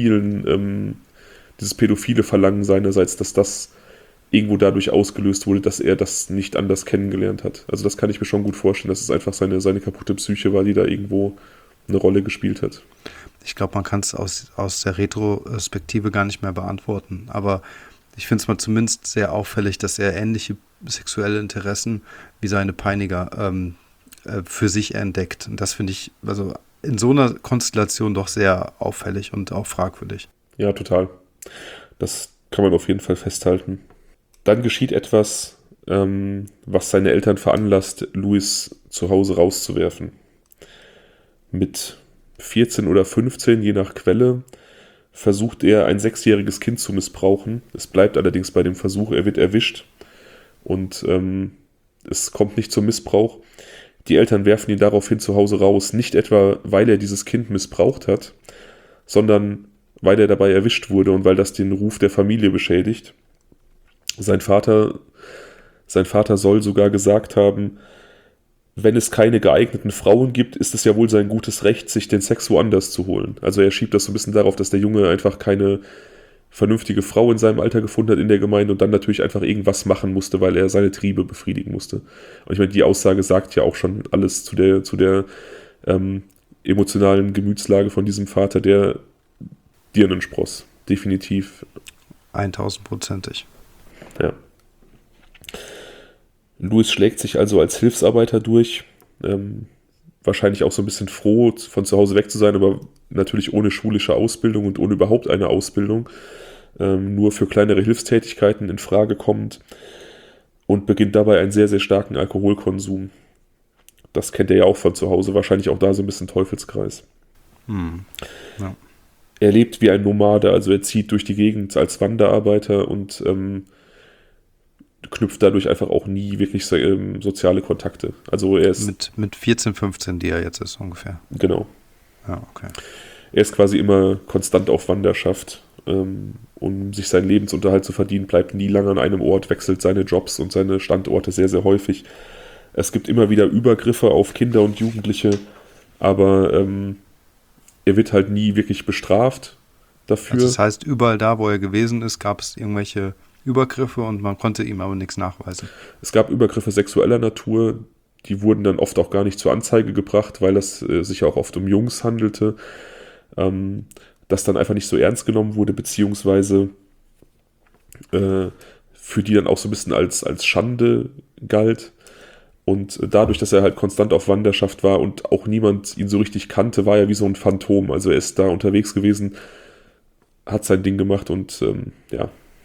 pädophile Verlangen seinerseits, dass das irgendwo dadurch ausgelöst wurde, dass er das nicht anders kennengelernt hat. Also das kann ich mir schon gut vorstellen, dass es einfach seine kaputte Psyche war, die da irgendwo eine Rolle gespielt hat. ich glaube, man kann es aus der Retrospektive gar nicht mehr beantworten. Aber ich finde es mal zumindest sehr auffällig, dass er ähnliche sexuelle Interessen wie seine Peiniger für sich entdeckt. Und das finde ich also in so einer Konstellation doch sehr auffällig und auch fragwürdig. Ja, total. Das kann man auf jeden Fall festhalten. Dann geschieht etwas, was seine Eltern veranlasst, Louis zu Hause rauszuwerfen. Mit 14 oder 15, je nach Quelle, versucht er, ein 6-jähriges Kind zu missbrauchen. Es bleibt allerdings bei dem Versuch, er wird erwischt und es kommt nicht zum Missbrauch. Die Eltern werfen ihn daraufhin zu Hause raus, nicht etwa, weil er dieses Kind missbraucht hat, sondern weil er dabei erwischt wurde und weil das den Ruf der Familie beschädigt. Sein Vater soll sogar gesagt haben, wenn es keine geeigneten Frauen gibt, ist es ja wohl sein gutes Recht, sich den Sex woanders zu holen. Also er schiebt das so ein bisschen darauf, dass der Junge einfach keine vernünftige Frau in seinem Alter gefunden hat in der Gemeinde und dann natürlich einfach irgendwas machen musste, weil er seine Triebe befriedigen musste. Und ich meine, die Aussage sagt ja auch schon alles zu der emotionalen Gemütslage von diesem Vater, der Dirnenspross. Definitiv. 1000%ig. Ja. Louis schlägt sich also als Hilfsarbeiter durch, wahrscheinlich auch so ein bisschen froh, von zu Hause weg zu sein, aber natürlich ohne schulische Ausbildung und ohne überhaupt eine Ausbildung, nur für kleinere Hilfstätigkeiten in Frage kommt und beginnt dabei einen sehr, sehr starken Alkoholkonsum. Das kennt er ja auch von zu Hause, wahrscheinlich auch da so ein bisschen Teufelskreis. Ja. Er lebt wie ein Nomade, also er zieht durch die Gegend als Wanderarbeiter und knüpft dadurch einfach auch nie wirklich soziale Kontakte. Also er ist... Mit 14, 15, die er jetzt ist ungefähr. Genau. Ja, okay. Er ist quasi immer konstant auf Wanderschaft, um sich seinen Lebensunterhalt zu verdienen, bleibt nie lange an einem Ort, wechselt seine Jobs und seine Standorte sehr, sehr häufig. Es gibt immer wieder Übergriffe auf Kinder und Jugendliche, aber er wird halt nie wirklich bestraft dafür. Also das heißt, überall da, wo er gewesen ist, gab es irgendwelche Übergriffe und man konnte ihm aber nichts nachweisen. Es gab Übergriffe sexueller Natur, die wurden dann oft auch gar nicht zur Anzeige gebracht, weil es sich ja auch oft um Jungs handelte, das dann einfach nicht so ernst genommen wurde, beziehungsweise für die dann auch so ein bisschen als Schande galt. Und dadurch, dass er halt konstant auf Wanderschaft war und auch niemand ihn so richtig kannte, war er wie so ein Phantom. Also er ist da unterwegs gewesen, hat sein Ding gemacht und ja.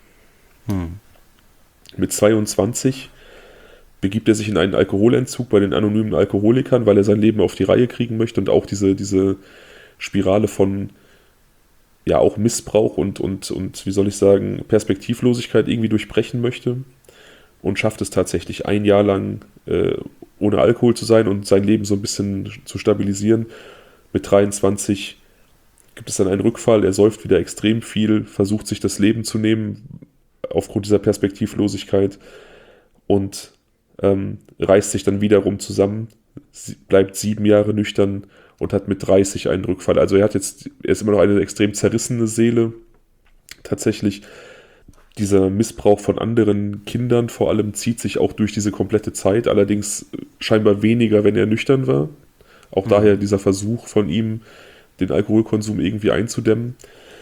Mit 22 begibt er sich in einen Alkoholentzug bei den anonymen Alkoholikern, weil er sein Leben auf die Reihe kriegen möchte und auch diese Spirale von ja auch Missbrauch und wie soll ich sagen, Perspektivlosigkeit irgendwie durchbrechen möchte und schafft es tatsächlich 1 Jahr lang ohne Alkohol zu sein und sein Leben so ein bisschen zu stabilisieren. Mit 23 gibt es dann einen Rückfall, er säuft wieder extrem viel, versucht sich das Leben zu nehmen aufgrund dieser Perspektivlosigkeit und reißt sich dann wiederum zusammen, bleibt 7 Jahre nüchtern und hat mit 30 einen Rückfall. Also er ist immer noch eine extrem zerrissene Seele. Tatsächlich, dieser Missbrauch von anderen Kindern vor allem zieht sich auch durch diese komplette Zeit, allerdings scheinbar weniger, wenn er nüchtern war. Auch daher dieser Versuch von ihm, den Alkoholkonsum irgendwie einzudämmen.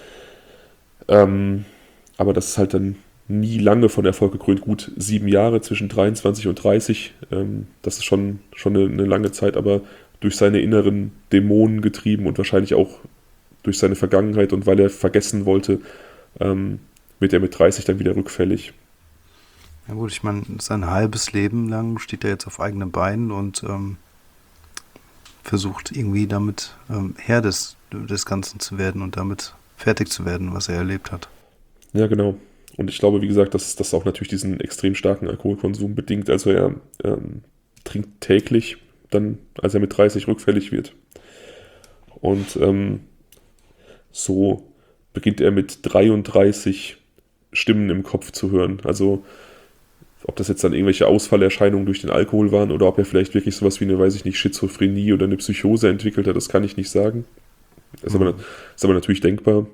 Aber das ist halt dann nie lange von Erfolg gekrönt. Gut 7 Jahre zwischen 23 und 30. Das ist schon eine lange Zeit, aber durch seine inneren Dämonen getrieben und wahrscheinlich auch durch seine Vergangenheit und weil er vergessen wollte, wird er mit 30 dann wieder rückfällig. Ja gut, ich meine, sein halbes Leben lang steht er jetzt auf eigenen Beinen und versucht irgendwie damit Herr des Ganzen zu werden und damit fertig zu werden, was er erlebt hat. Ja, genau. Und ich glaube, wie gesagt, dass das auch natürlich diesen extrem starken Alkoholkonsum bedingt. Also er trinkt täglich, dann, als er mit 30 rückfällig wird. Und so beginnt er mit 33 Stimmen im Kopf zu hören. Also ob das jetzt dann irgendwelche Ausfallerscheinungen durch den Alkohol waren oder ob er vielleicht wirklich sowas wie eine, weiß ich nicht, Schizophrenie oder eine Psychose entwickelt hat, das kann ich nicht sagen. Das ist aber natürlich denkbar.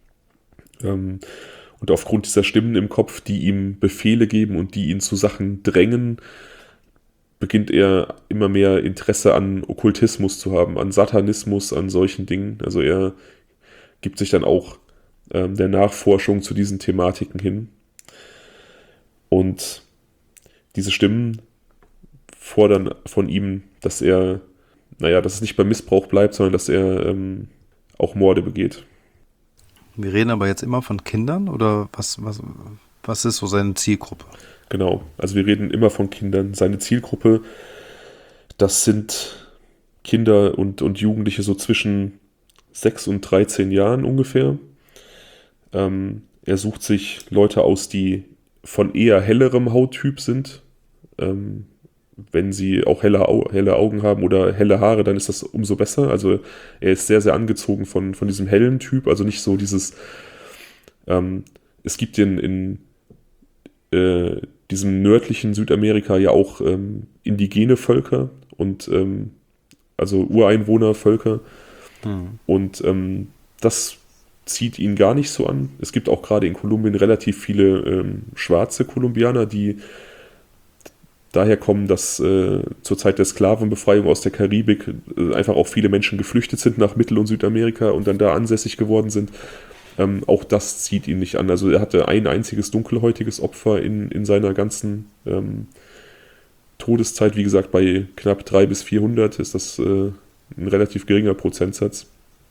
Und aufgrund dieser Stimmen im Kopf, die ihm Befehle geben und die ihn zu Sachen drängen, beginnt er immer mehr Interesse an Okkultismus zu haben, an Satanismus, an solchen Dingen. Also er gibt sich dann auch der Nachforschung zu diesen Thematiken hin. Und diese Stimmen fordern von ihm, dass er, dass es nicht beim Missbrauch bleibt, sondern dass er auch Morde begeht. Wir reden aber jetzt immer von Kindern oder was ist so seine Zielgruppe? Genau, also wir reden immer von Kindern. Seine Zielgruppe, das sind Kinder und Jugendliche so zwischen 6 und 13 Jahren ungefähr. Er sucht sich Leute aus, die von eher hellerem Hauttyp sind. Wenn sie auch helle Augen haben oder helle Haare, dann ist das umso besser. Also er ist sehr, sehr angezogen von diesem hellen Typ. Also nicht so dieses, es gibt in diesem nördlichen Südamerika ja auch indigene Völker und also Ureinwohnervölker. Und das zieht ihn gar nicht so an. Es gibt auch gerade in Kolumbien relativ viele schwarze Kolumbianer, die daher kommen, dass zur Zeit der Sklavenbefreiung aus der Karibik einfach auch viele Menschen geflüchtet sind nach Mittel- und Südamerika und dann da ansässig geworden sind. Auch das zieht ihn nicht an. Also er hatte ein einziges dunkelhäutiges Opfer in seiner ganzen Todeszeit. Wie gesagt, bei knapp 300 bis 400 ist das ein relativ geringer Prozentsatz.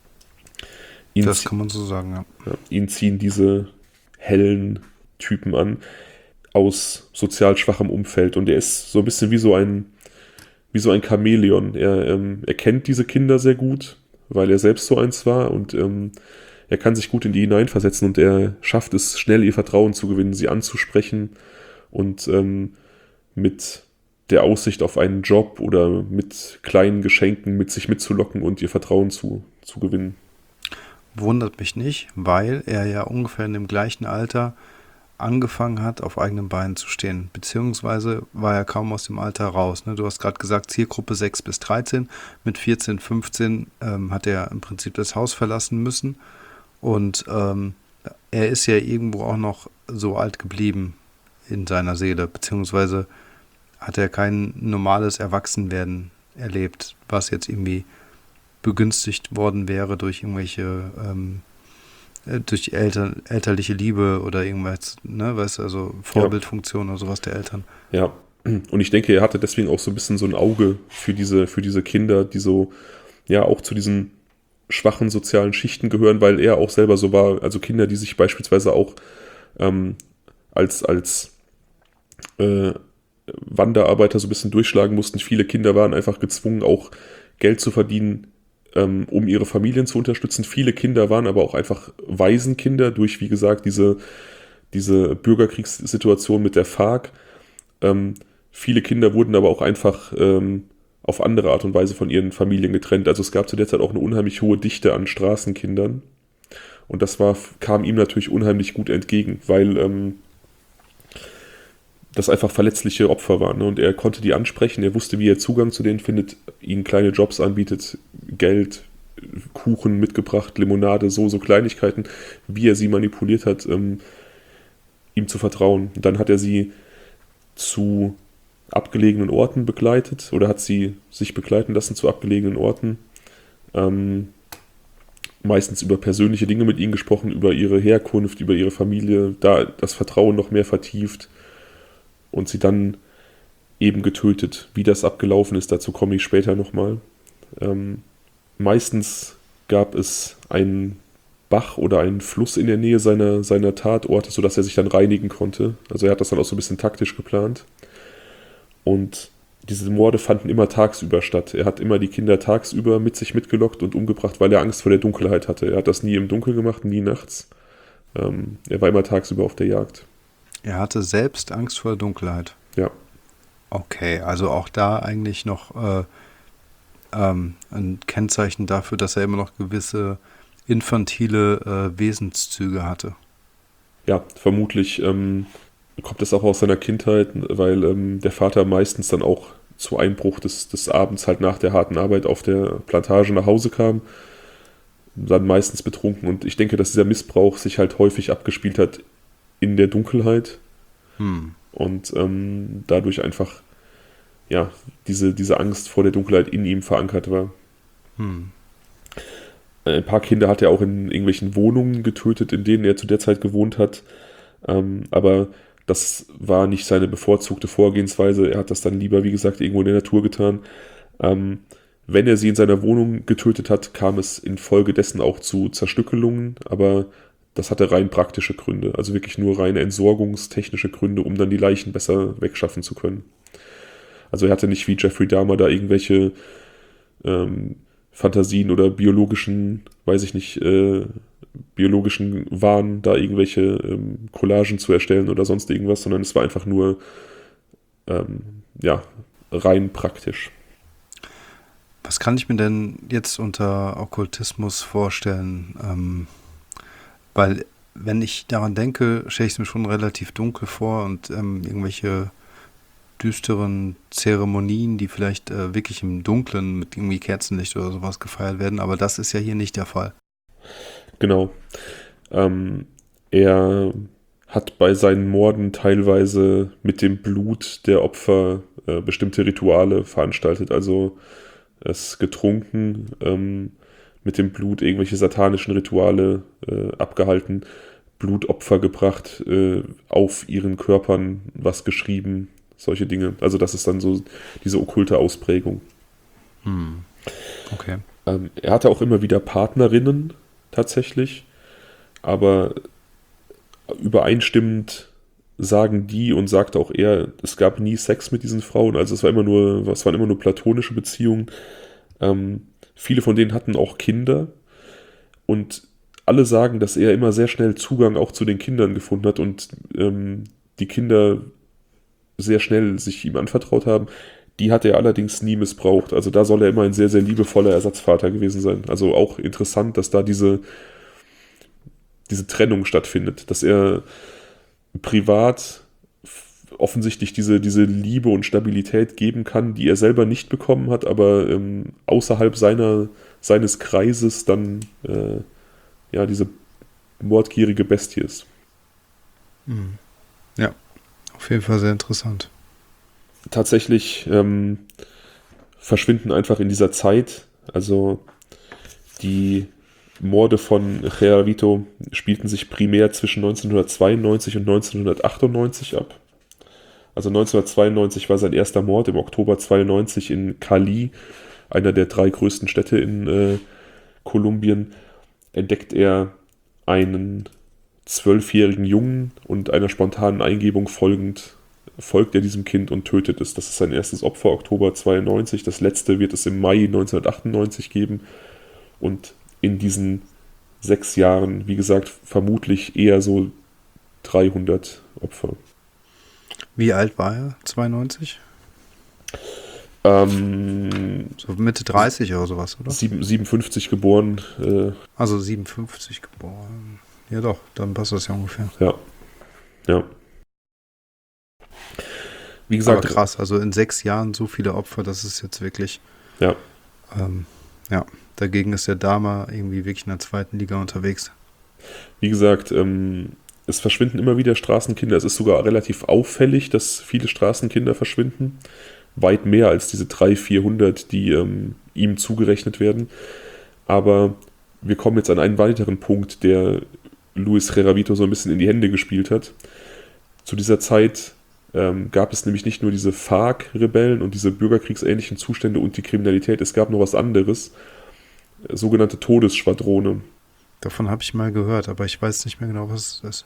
Das kann man so sagen, ja. Ihn ziehen diese hellen Typen an aus sozial schwachem Umfeld und er ist so ein bisschen wie so ein Chamäleon. Er kennt diese Kinder sehr gut, weil er selbst so eins war und er kann sich gut in die hineinversetzen und er schafft es, schnell ihr Vertrauen zu gewinnen, sie anzusprechen und mit der Aussicht auf einen Job oder mit kleinen Geschenken mit sich mitzulocken und ihr Vertrauen zu gewinnen. Wundert mich nicht, weil er ja ungefähr in dem gleichen Alter angefangen hat, auf eigenen Beinen zu stehen. Beziehungsweise war er kaum aus dem Alter raus. Ne? Du hast gerade gesagt, Zielgruppe 6 bis 13. Mit 14, 15 hat er im Prinzip das Haus verlassen müssen. Und er ist ja irgendwo auch noch so alt geblieben in seiner Seele. Beziehungsweise hat er kein normales Erwachsenwerden erlebt, was jetzt irgendwie begünstigt worden wäre durch irgendwelche durch elterliche Liebe oder irgendwas, ne, weißt du, also Vorbildfunktion oder sowas der Eltern. Ja, und ich denke, er hatte deswegen auch so ein bisschen so ein Auge für diese Kinder, die so, ja, auch zu diesen schwachen sozialen Schichten gehören, weil er auch selber so war, also Kinder, die sich beispielsweise auch als Wanderarbeiter so ein bisschen durchschlagen mussten. Viele Kinder waren einfach gezwungen, auch Geld zu verdienen, um ihre Familien zu unterstützen. Viele Kinder waren aber auch einfach Waisenkinder durch, wie gesagt, diese Bürgerkriegssituation mit der FARC. Viele Kinder wurden aber auch einfach auf andere Art und Weise von ihren Familien getrennt. Also es gab zu der Zeit auch eine unheimlich hohe Dichte an Straßenkindern. Und das kam ihm natürlich unheimlich gut entgegen, weil das einfach verletzliche Opfer waren. Ne? Und er konnte die ansprechen, er wusste, wie er Zugang zu denen findet, ihnen kleine Jobs anbietet, Geld, Kuchen mitgebracht, Limonade, so Kleinigkeiten, wie er sie manipuliert hat, ihm zu vertrauen. Und dann hat er sie zu abgelegenen Orten begleitet oder hat sie sich begleiten lassen zu abgelegenen Orten. Meistens über persönliche Dinge mit ihnen gesprochen, über ihre Herkunft, über ihre Familie, da das Vertrauen noch mehr vertieft und sie dann eben getötet. Wie das abgelaufen ist, dazu komme ich später nochmal. Meistens gab es einen Bach oder einen Fluss in der Nähe seiner Tatorte, sodass er sich dann reinigen konnte. Also er hat das dann auch so ein bisschen taktisch geplant. Und diese Morde fanden immer tagsüber statt. Er hat immer die Kinder tagsüber mit sich mitgelockt und umgebracht, weil er Angst vor der Dunkelheit hatte. Er hat das nie im Dunkeln gemacht, nie nachts. Er war immer tagsüber auf der Jagd. Er hatte selbst Angst vor der Dunkelheit. Ja. Okay, also auch da eigentlich noch ein Kennzeichen dafür, dass er immer noch gewisse infantile Wesenszüge hatte. Ja, vermutlich kommt es auch aus seiner Kindheit, weil der Vater meistens dann auch zu Einbruch des Abends halt nach der harten Arbeit auf der Plantage nach Hause kam, dann meistens betrunken. Und ich denke, dass dieser Missbrauch sich halt häufig abgespielt hat in der Dunkelheit und dadurch einfach ja diese Angst vor der Dunkelheit in ihm verankert war. Ein paar Kinder hat er auch in irgendwelchen Wohnungen getötet, in denen er zu der Zeit gewohnt hat. Aber das war nicht seine bevorzugte Vorgehensweise. Er hat das dann lieber, wie gesagt, irgendwo in der Natur getan. Wenn er sie in seiner Wohnung getötet hat, kam es infolgedessen auch zu Zerstückelungen, aber das hatte rein praktische Gründe, also wirklich nur reine entsorgungstechnische Gründe, um dann die Leichen besser wegschaffen zu können. Also er hatte nicht wie Jeffrey Dahmer da irgendwelche Fantasien oder biologischen, weiß ich nicht, biologischen Wahn, da irgendwelche Collagen zu erstellen oder sonst irgendwas, sondern es war einfach nur rein praktisch. Was kann ich mir denn jetzt unter Okkultismus vorstellen? Weil, wenn ich daran denke, stelle ich es mir schon relativ dunkel vor und irgendwelche düsteren Zeremonien, die vielleicht wirklich im Dunklen mit irgendwie Kerzenlicht oder sowas gefeiert werden, aber das ist ja hier nicht der Fall. Genau. Er hat bei seinen Morden teilweise mit dem Blut der Opfer bestimmte Rituale veranstaltet, also es getrunken, mit dem Blut irgendwelche satanischen Rituale abgehalten, Blutopfer gebracht, auf ihren Körpern was geschrieben, solche Dinge. Also das ist dann so diese okkulte Ausprägung. Okay. Er hatte auch immer wieder Partnerinnen tatsächlich, aber übereinstimmend sagen die und sagt auch er, es gab nie Sex mit diesen Frauen, also es waren immer nur platonische Beziehungen. Viele von denen hatten auch Kinder und alle sagen, dass er immer sehr schnell Zugang auch zu den Kindern gefunden hat und die Kinder sehr schnell sich ihm anvertraut haben. Die hat er allerdings nie missbraucht. Also da soll er immer ein sehr, sehr liebevoller Ersatzvater gewesen sein. Also auch interessant, dass da diese Trennung stattfindet, dass er privat offensichtlich diese Liebe und Stabilität geben kann, die er selber nicht bekommen hat, aber außerhalb seines Kreises dann diese mordgierige Bestie ist. Ja, auf jeden Fall sehr interessant. Tatsächlich verschwinden einfach in dieser Zeit, also die Morde von Garavito spielten sich primär zwischen 1992 und 1998 ab. Also 1992 war sein erster Mord, im Oktober 92 in Cali, einer der 3 größten Städte in Kolumbien, entdeckt er einen 12-jährigen Jungen und einer spontanen Eingebung folgend folgt er diesem Kind und tötet es. Das ist sein erstes Opfer, Oktober 92. Das letzte wird es im Mai 1998 geben. Und in diesen 6 Jahren, wie gesagt, vermutlich eher so 300 Opfer. Wie alt war er? 92? So Mitte 30 oder sowas, oder? 57 geboren. Also 57 geboren. Ja doch, dann passt das ja ungefähr. Ja. Wie gesagt, aber krass, also in 6 Jahren so viele Opfer, das ist jetzt wirklich... Ja. Dagegen ist der Dahmer irgendwie wirklich in der 2. Liga unterwegs. Wie gesagt, es verschwinden immer wieder Straßenkinder. Es ist sogar relativ auffällig, dass viele Straßenkinder verschwinden. Weit mehr als diese 300-400, die ihm zugerechnet werden. Aber wir kommen jetzt an einen weiteren Punkt, der Luis Garavito so ein bisschen in die Hände gespielt hat. Zu dieser Zeit gab es nämlich nicht nur diese FARC-Rebellen und diese bürgerkriegsähnlichen Zustände und die Kriminalität, es gab noch was anderes, sogenannte Todesschwadrone. Davon habe ich mal gehört, aber ich weiß nicht mehr genau, was es ist.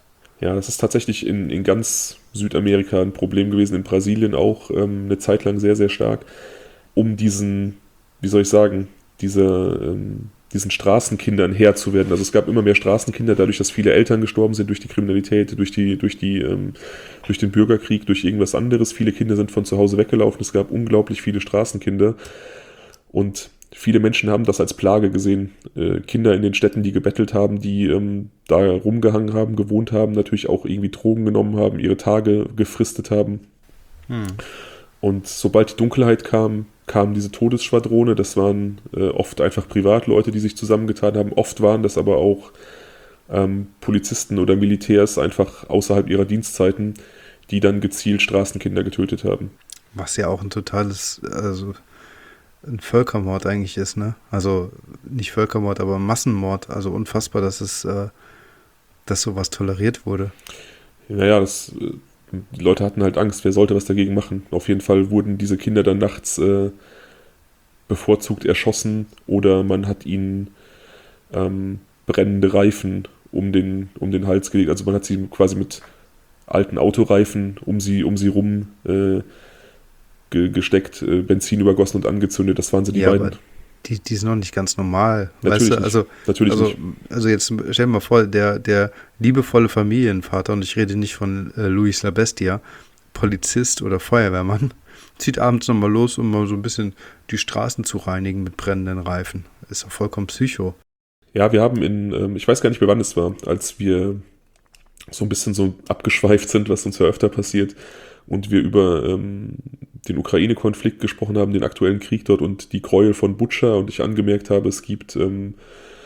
Ja, das ist tatsächlich in ganz Südamerika ein Problem gewesen, in Brasilien auch eine Zeit lang sehr, sehr stark, um diesen, wie soll ich sagen, diesen Straßenkindern Herr zu werden. Also es gab immer mehr Straßenkinder, dadurch, dass viele Eltern gestorben sind durch die Kriminalität, durch den Bürgerkrieg, durch irgendwas anderes. Viele Kinder sind von zu Hause weggelaufen. Es gab unglaublich viele Straßenkinder. Und viele Menschen haben das als Plage gesehen. Kinder in den Städten, die gebettelt haben, die da rumgehangen haben, gewohnt haben, natürlich auch irgendwie Drogen genommen haben, ihre Tage gefristet haben. Und sobald die Dunkelheit kam, kamen diese Todesschwadrone. Das waren oft einfach Privatleute, die sich zusammengetan haben. Oft waren das aber auch Polizisten oder Militärs einfach außerhalb ihrer Dienstzeiten, die dann gezielt Straßenkinder getötet haben. Was ja auch ein totales, also ein Völkermord eigentlich ist, ne? Also nicht Völkermord, aber Massenmord. Also unfassbar, dass sowas toleriert wurde. Naja, die Leute hatten halt Angst, wer sollte was dagegen machen. Auf jeden Fall wurden diese Kinder dann nachts bevorzugt erschossen oder man hat ihnen brennende Reifen um den Hals gelegt. Also man hat sie quasi mit alten Autoreifen um sie rum gesteckt, Benzin übergossen und angezündet. Das waren so die beiden. Aber die sind noch nicht ganz normal. Natürlich weißt du? nicht. Natürlich nicht. Also jetzt stell dir mal vor, der liebevolle Familienvater, und ich rede nicht von Luis Labestia, Polizist oder Feuerwehrmann, zieht abends nochmal los, um mal so ein bisschen die Straßen zu reinigen mit brennenden Reifen. Ist doch vollkommen psycho. Ja, wir haben ich weiß gar nicht mehr wann es war, als wir so ein bisschen so abgeschweift sind, was uns ja öfter passiert, und wir über den Ukraine-Konflikt gesprochen haben, den aktuellen Krieg dort und die Gräuel von Butscha, und ich angemerkt habe, es gibt in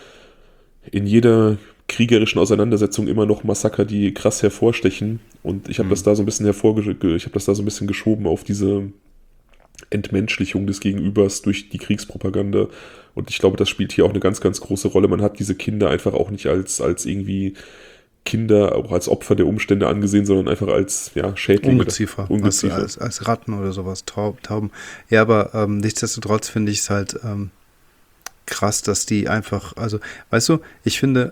jeder kriegerischen Auseinandersetzung immer noch Massaker, die krass hervorstechen, und ich habe das da so ein bisschen geschoben auf diese Entmenschlichung des Gegenübers durch die Kriegspropaganda, und ich glaube, das spielt hier auch eine ganz, ganz große Rolle. Man hat diese Kinder einfach auch nicht als irgendwie Kinder, auch als Opfer der Umstände angesehen, sondern einfach als Schädlinge. Ungeziefer. Als Ratten oder sowas, Tauben. Ja, aber nichtsdestotrotz finde ich es halt krass, dass die einfach, also, weißt du, ich finde,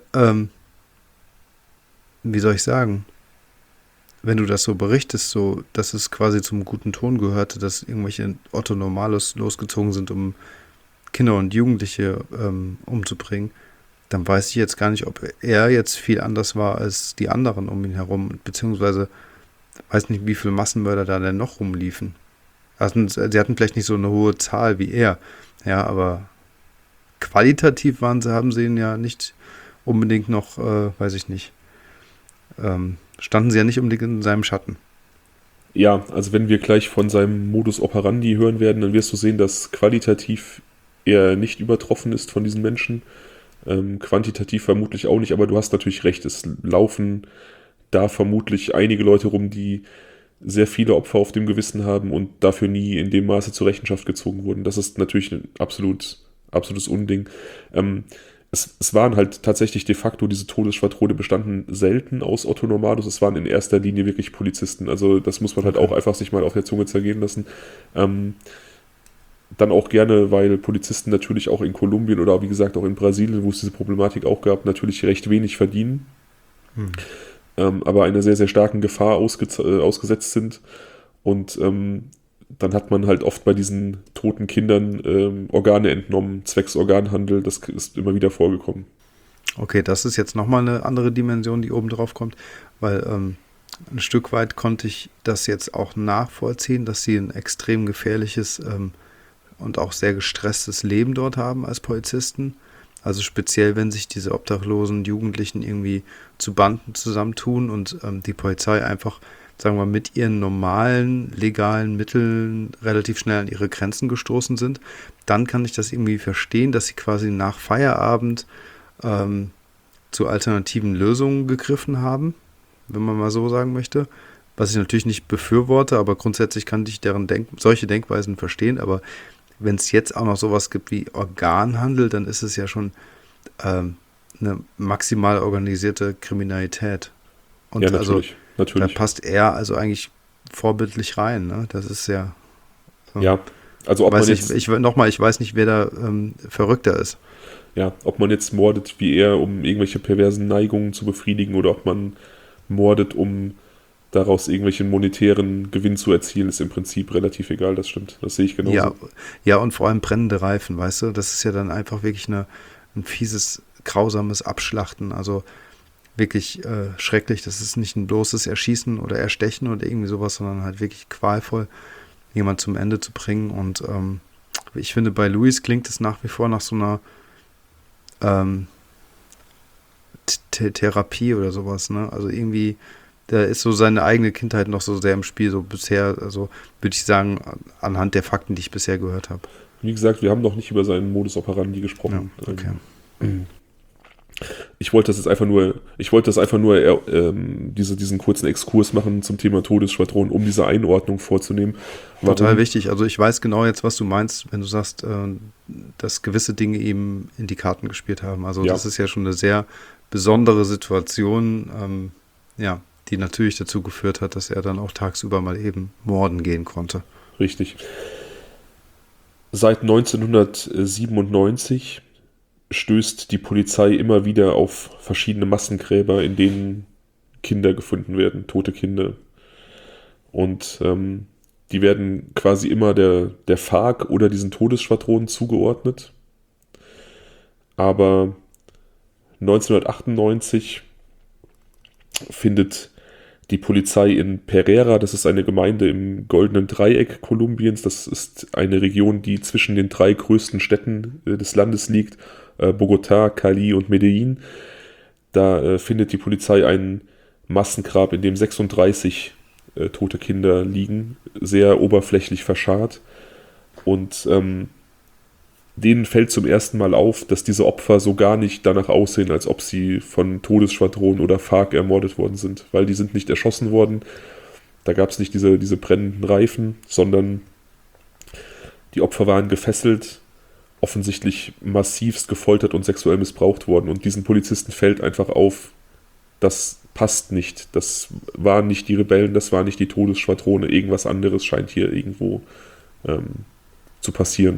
wie soll ich sagen, wenn du das so berichtest, so, dass es quasi zum guten Ton gehörte, dass irgendwelche Otto Normalos losgezogen sind, um Kinder und Jugendliche umzubringen, dann weiß ich jetzt gar nicht, ob er jetzt viel anders war als die anderen um ihn herum, beziehungsweise weiß nicht, wie viele Massenmörder da denn noch rumliefen. Also, sie hatten vielleicht nicht so eine hohe Zahl wie er, ja, aber qualitativ haben sie ihn ja nicht unbedingt noch, weiß ich nicht, standen sie ja nicht unbedingt in seinem Schatten. Ja, also wenn wir gleich von seinem Modus operandi hören werden, dann wirst du sehen, dass qualitativ er nicht übertroffen ist von diesen Menschen. Quantitativ vermutlich auch nicht, aber du hast natürlich recht, es laufen da vermutlich einige Leute rum, die sehr viele Opfer auf dem Gewissen haben und dafür nie in dem Maße zur Rechenschaft gezogen wurden. Das ist natürlich ein absolutes Unding. Es waren halt tatsächlich de facto, diese Todesschwadrone bestanden selten aus Otto Normalos, es waren in erster Linie wirklich Polizisten, also das muss man halt auch einfach sich mal auf der Zunge zergehen lassen. Dann auch gerne, weil Polizisten natürlich auch in Kolumbien oder wie gesagt auch in Brasilien, wo es diese Problematik auch gab, natürlich recht wenig verdienen, aber einer sehr, sehr starken Gefahr ausgesetzt sind, und dann hat man halt oft bei diesen toten Kindern Organe entnommen, zwecks Organhandel, das ist immer wieder vorgekommen. Okay, das ist jetzt nochmal eine andere Dimension, die oben drauf kommt, weil ein Stück weit konnte ich das jetzt auch nachvollziehen, dass sie ein extrem gefährliches und auch sehr gestresstes Leben dort haben als Polizisten. Also speziell, wenn sich diese obdachlosen Jugendlichen irgendwie zu Banden zusammentun und die Polizei einfach, sagen wir mal, mit ihren normalen, legalen Mitteln relativ schnell an ihre Grenzen gestoßen sind, dann kann ich das irgendwie verstehen, dass sie quasi nach Feierabend zu alternativen Lösungen gegriffen haben, wenn man mal so sagen möchte. Was ich natürlich nicht befürworte, aber grundsätzlich kann ich solche Denkweisen verstehen, aber wenn es jetzt auch noch sowas gibt wie Organhandel, dann ist es ja schon eine maximal organisierte Kriminalität. Und ja, natürlich. Da passt er also eigentlich vorbildlich rein. Ne? Das ist ja... Ja, also ob man jetzt... Ich weiß nicht, wer da verrückter ist. Ja, ob man jetzt mordet wie er, um irgendwelche perversen Neigungen zu befriedigen, oder ob man mordet, um daraus irgendwelchen monetären Gewinn zu erzielen, ist im Prinzip relativ egal, das stimmt. Das sehe ich genauso. Ja, und vor allem brennende Reifen, weißt du? Das ist ja dann einfach wirklich ein fieses, grausames Abschlachten. Also wirklich schrecklich. Das ist nicht ein bloßes Erschießen oder Erstechen oder irgendwie sowas, sondern halt wirklich qualvoll, jemand zum Ende zu bringen. Und ich finde, bei Louis klingt es nach wie vor nach so einer Therapie oder sowas, ne? Also irgendwie, da ist so seine eigene Kindheit noch so sehr im Spiel, so bisher, also würde ich sagen, anhand der Fakten, die ich bisher gehört habe. Wie gesagt, wir haben noch nicht über seinen Modus operandi gesprochen. Ja, okay. Ich wollte das einfach nur diesen kurzen Exkurs machen zum Thema Todesschwadron, um diese Einordnung vorzunehmen. Total wichtig. Also ich weiß genau jetzt, was du meinst, wenn du sagst, dass gewisse Dinge ihm in die Karten gespielt haben. Also das ist ja schon eine sehr besondere Situation, die natürlich dazu geführt hat, dass er dann auch tagsüber mal eben morden gehen konnte. Richtig. Seit 1997 stößt die Polizei immer wieder auf verschiedene Massengräber, in denen Kinder gefunden werden, tote Kinder. Und die werden quasi immer der FARC oder diesen Todesschwadronen zugeordnet. Aber 1998 findet die Polizei in Pereira, das ist eine Gemeinde im Goldenen Dreieck Kolumbiens, das ist eine Region, die zwischen den 3 größten Städten des Landes liegt, Bogotá, Cali und Medellín. Da findet die Polizei ein Massengrab, in dem 36 tote Kinder liegen, sehr oberflächlich verscharrt. Und denen fällt zum ersten Mal auf, dass diese Opfer so gar nicht danach aussehen, als ob sie von Todesschwadronen oder FARC ermordet worden sind, weil die sind nicht erschossen worden. Da gab es nicht diese brennenden Reifen, sondern die Opfer waren gefesselt, offensichtlich massivst gefoltert und sexuell missbraucht worden. Und diesen Polizisten fällt einfach auf, das passt nicht. Das waren nicht die Rebellen, das war nicht die Todesschwadrone. Irgendwas anderes scheint hier irgendwo zu passieren.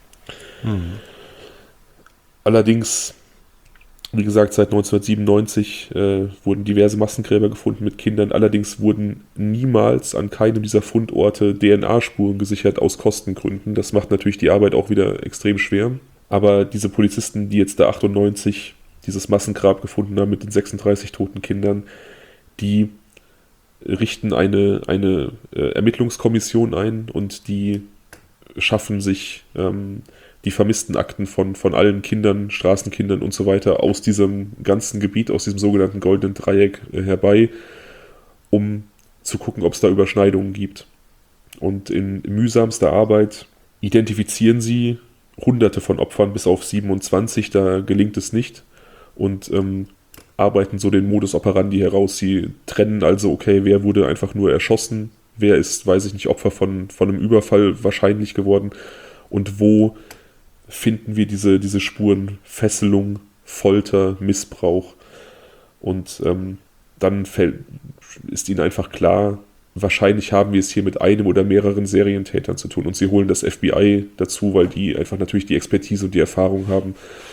Allerdings, wie gesagt, seit 1997 wurden diverse Massengräber gefunden mit Kindern. Allerdings wurden niemals an keinem dieser Fundorte DNA-Spuren gesichert aus Kostengründen. Das macht natürlich die Arbeit auch wieder extrem schwer. Aber diese Polizisten, die jetzt da 98 dieses Massengrab gefunden haben mit den 36 toten Kindern, die richten eine Ermittlungskommission ein und die schaffen sich die vermissten Akten von allen Kindern, Straßenkindern und so weiter aus diesem ganzen Gebiet, aus diesem sogenannten Goldenen Dreieck herbei, um zu gucken, ob es da Überschneidungen gibt. Und in mühsamster Arbeit identifizieren sie Hunderte von Opfern, bis auf 27, da gelingt es nicht, und arbeiten so den Modus operandi heraus. Sie trennen also, okay, wer wurde einfach nur erschossen, wer ist, weiß ich nicht, Opfer von einem Überfall wahrscheinlich geworden und wo finden wir diese Spuren, Fesselung, Folter, Missbrauch. Und dann ist ihnen einfach klar, wahrscheinlich haben wir es hier mit einem oder mehreren Serientätern zu tun. Und sie holen das FBI dazu, weil die einfach natürlich die Expertise und die Erfahrung haben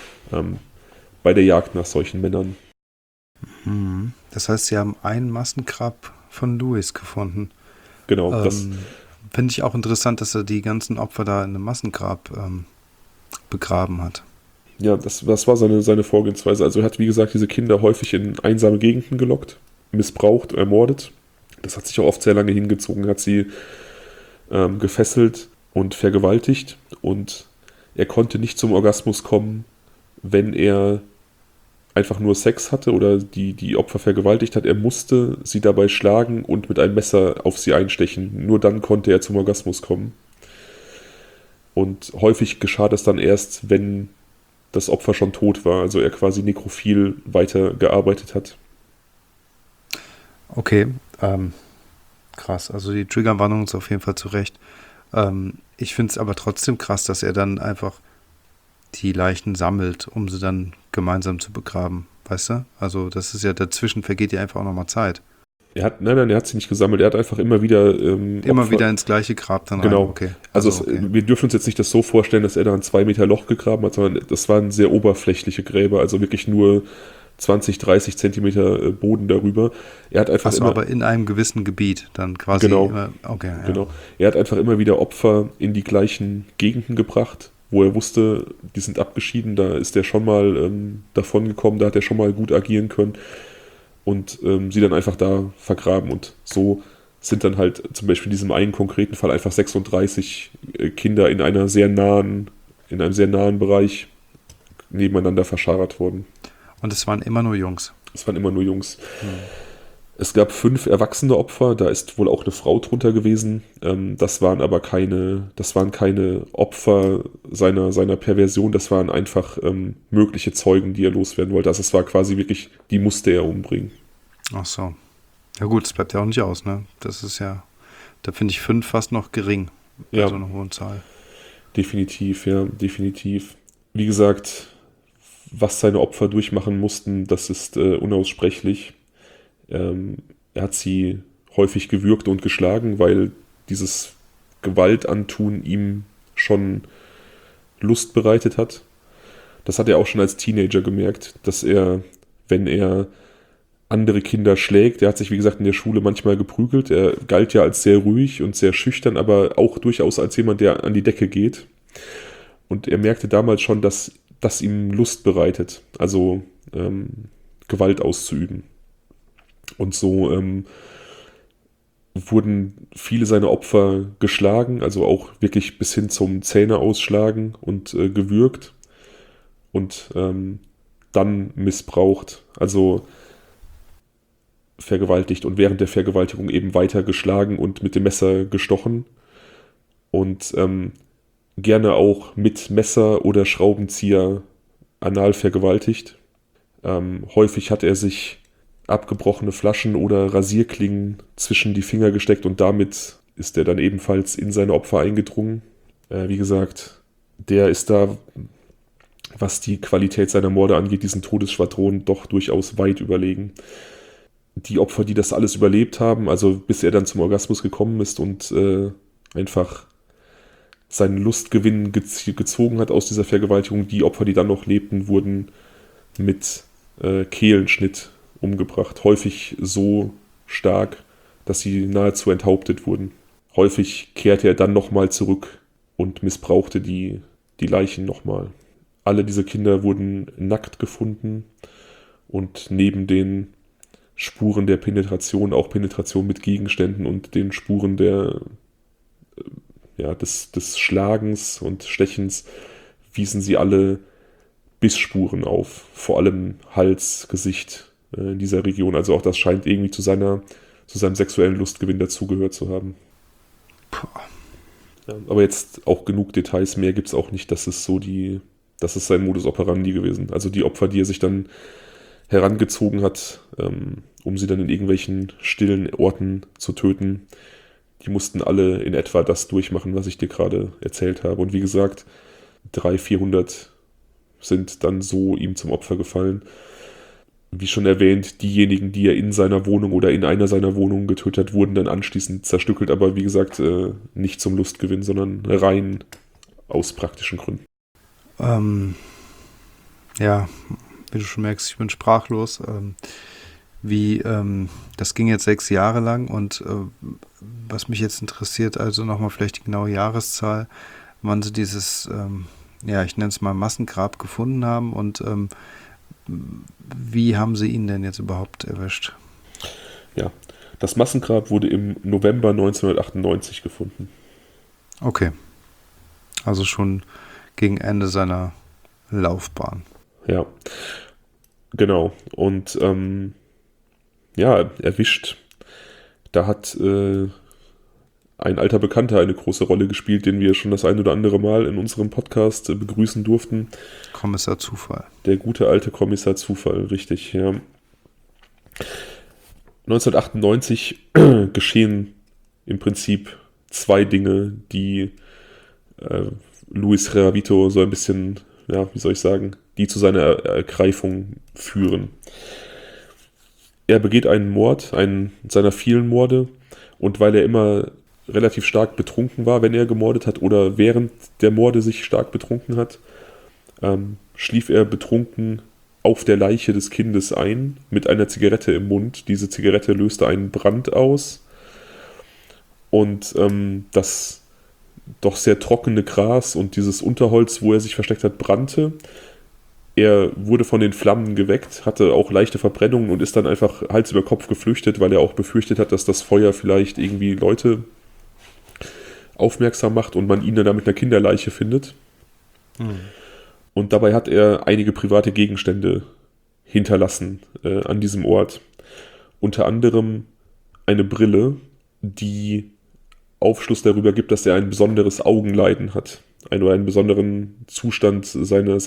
bei der Jagd nach solchen Männern. Das heißt, sie haben einen Massengrab von Louis gefunden. Genau. Das finde ich auch interessant, dass er die ganzen Opfer da in einem Massengrab begraben hat. Ja, das war seine Vorgehensweise. Also er hat, wie gesagt, diese Kinder häufig in einsame Gegenden gelockt, missbraucht, ermordet. Das hat sich auch oft sehr lange hingezogen. Er hat sie gefesselt und vergewaltigt. Und er konnte nicht zum Orgasmus kommen, wenn er einfach nur Sex hatte oder die Opfer vergewaltigt hat. Er musste sie dabei schlagen und mit einem Messer auf sie einstechen. Nur dann konnte er zum Orgasmus kommen. Und häufig geschah das dann erst, wenn das Opfer schon tot war, also er quasi nekrophil weitergearbeitet hat. Okay, krass. Also die Triggerwarnung ist auf jeden Fall zurecht. Ich finde es aber trotzdem krass, dass er dann einfach die Leichen sammelt, um sie dann gemeinsam zu begraben. Weißt du? Also das ist ja, dazwischen vergeht ja einfach auch nochmal Zeit. Er hat sie nicht gesammelt, er hat einfach immer wieder wieder ins gleiche Grab dann genau. rein. Okay. Wir dürfen uns jetzt nicht das so vorstellen, dass er da ein 2 Meter Loch gegraben hat, sondern das waren sehr oberflächliche Gräber, also wirklich nur 20, 30 Zentimeter Boden darüber. Er hat einfach Achso, aber in einem gewissen Gebiet dann quasi. Genau. Okay, ja. Genau. Er hat einfach immer wieder Opfer in die gleichen Gegenden gebracht, wo er wusste, die sind abgeschieden, da ist er schon mal davon gekommen, da hat er schon mal gut agieren können und sie dann einfach da vergraben. Und so sind dann halt zum Beispiel in diesem einen konkreten Fall einfach 36 Kinder in einem sehr nahen Bereich nebeneinander verscharrt worden. Und es waren immer nur Jungs. Es waren immer nur Jungs. Es gab 5 erwachsene Opfer, da ist wohl auch eine Frau drunter gewesen. Das waren aber keine Opfer seiner Perversion, das waren einfach mögliche Zeugen, die er loswerden wollte. Also es war quasi wirklich, die musste er umbringen. Ach so. Ja gut, das bleibt ja auch nicht aus, ne? Das ist ja, da finde ich 5 fast noch gering bei Ja. so einer hohen Zahl. Definitiv, ja, definitiv. Wie gesagt, was seine Opfer durchmachen mussten, das ist unaussprechlich. Er hat sie häufig gewürgt und geschlagen, weil dieses Gewaltantun ihm schon Lust bereitet hat. Das hat er auch schon als Teenager gemerkt, dass er, wenn er andere Kinder schlägt, er hat sich wie gesagt in der Schule manchmal geprügelt, er galt ja als sehr ruhig und sehr schüchtern, aber auch durchaus als jemand, der an die Decke geht. Und er merkte damals schon, dass das ihm Lust bereitet, also Gewalt auszuüben. Und so wurden viele seiner Opfer geschlagen, also auch wirklich bis hin zum Zähne ausschlagen und gewürgt und dann missbraucht, also vergewaltigt und während der Vergewaltigung eben weiter geschlagen und mit dem Messer gestochen und gerne auch mit Messer oder Schraubenzieher anal vergewaltigt. Häufig hat er sich abgebrochene Flaschen oder Rasierklingen zwischen die Finger gesteckt und damit ist er dann ebenfalls in seine Opfer eingedrungen. Wie gesagt, der ist da, was die Qualität seiner Morde angeht, diesen Todesschwadronen doch durchaus weit überlegen. Die Opfer, die das alles überlebt haben, also bis er dann zum Orgasmus gekommen ist und einfach seinen Lustgewinn gezogen hat aus dieser Vergewaltigung, die Opfer, die dann noch lebten, wurden mit Kehlenschnitt umgebracht. Häufig so stark, dass sie nahezu enthauptet wurden. Häufig kehrte er dann nochmal zurück und missbrauchte die Leichen nochmal. Alle diese Kinder wurden nackt gefunden und neben den Spuren der Penetration, auch Penetration mit Gegenständen und den Spuren des Schlagens und Stechens wiesen sie alle Bissspuren auf, vor allem Hals, Gesicht in dieser Region. Also auch das scheint irgendwie zu seinem sexuellen Lustgewinn dazugehört zu haben. Ja, aber jetzt auch genug Details, mehr gibt es auch nicht, das ist sein Modus operandi gewesen. Also die Opfer, die er sich dann herangezogen hat, um sie dann in irgendwelchen stillen Orten zu töten, die mussten alle in etwa das durchmachen, was ich dir gerade erzählt habe. Und wie gesagt, 300-400 sind dann so ihm zum Opfer gefallen. Wie schon erwähnt, diejenigen, die er in seiner Wohnung oder in einer seiner Wohnungen getötet hat, wurden dann anschließend zerstückelt, aber wie gesagt, nicht zum Lustgewinn, sondern rein aus praktischen Gründen. Ja, wie du schon merkst, ich bin sprachlos. Das ging jetzt 6 Jahre lang und was mich jetzt interessiert, also nochmal vielleicht die genaue Jahreszahl, wann sie dieses, ich nenne es mal Massengrab gefunden haben und wie haben sie ihn denn jetzt überhaupt erwischt? Ja, das Massengrab wurde im November 1998 gefunden. Okay, also schon gegen Ende seiner Laufbahn. Ja, genau. Und erwischt. Da hat ein alter Bekannter eine große Rolle gespielt, den wir schon das ein oder andere Mal in unserem Podcast begrüßen durften. Kommissar Zufall. Der gute alte Kommissar Zufall, richtig, ja. 1998 geschehen im Prinzip 2 Dinge, die Luis Reavito so ein bisschen, die zu seiner Ergreifung führen. Er begeht einen Mord, einen seiner vielen Morde, und weil er immer relativ stark betrunken war, wenn er gemordet hat oder während der Morde sich stark betrunken hat, schlief er betrunken auf der Leiche des Kindes ein, mit einer Zigarette im Mund. Diese Zigarette löste einen Brand aus und das doch sehr trockene Gras und dieses Unterholz, wo er sich versteckt hat, brannte. Er wurde von den Flammen geweckt, hatte auch leichte Verbrennungen und ist dann einfach Hals über Kopf geflüchtet, weil er auch befürchtet hat, dass das Feuer vielleicht irgendwie Leute aufmerksam macht und man ihn dann mit einer Kinderleiche findet. Und dabei hat er einige private Gegenstände hinterlassen an diesem Ort. Unter anderem eine Brille, die Aufschluss darüber gibt, dass er ein besonderes Augenleiden hat. Einen besonderen Zustand seiner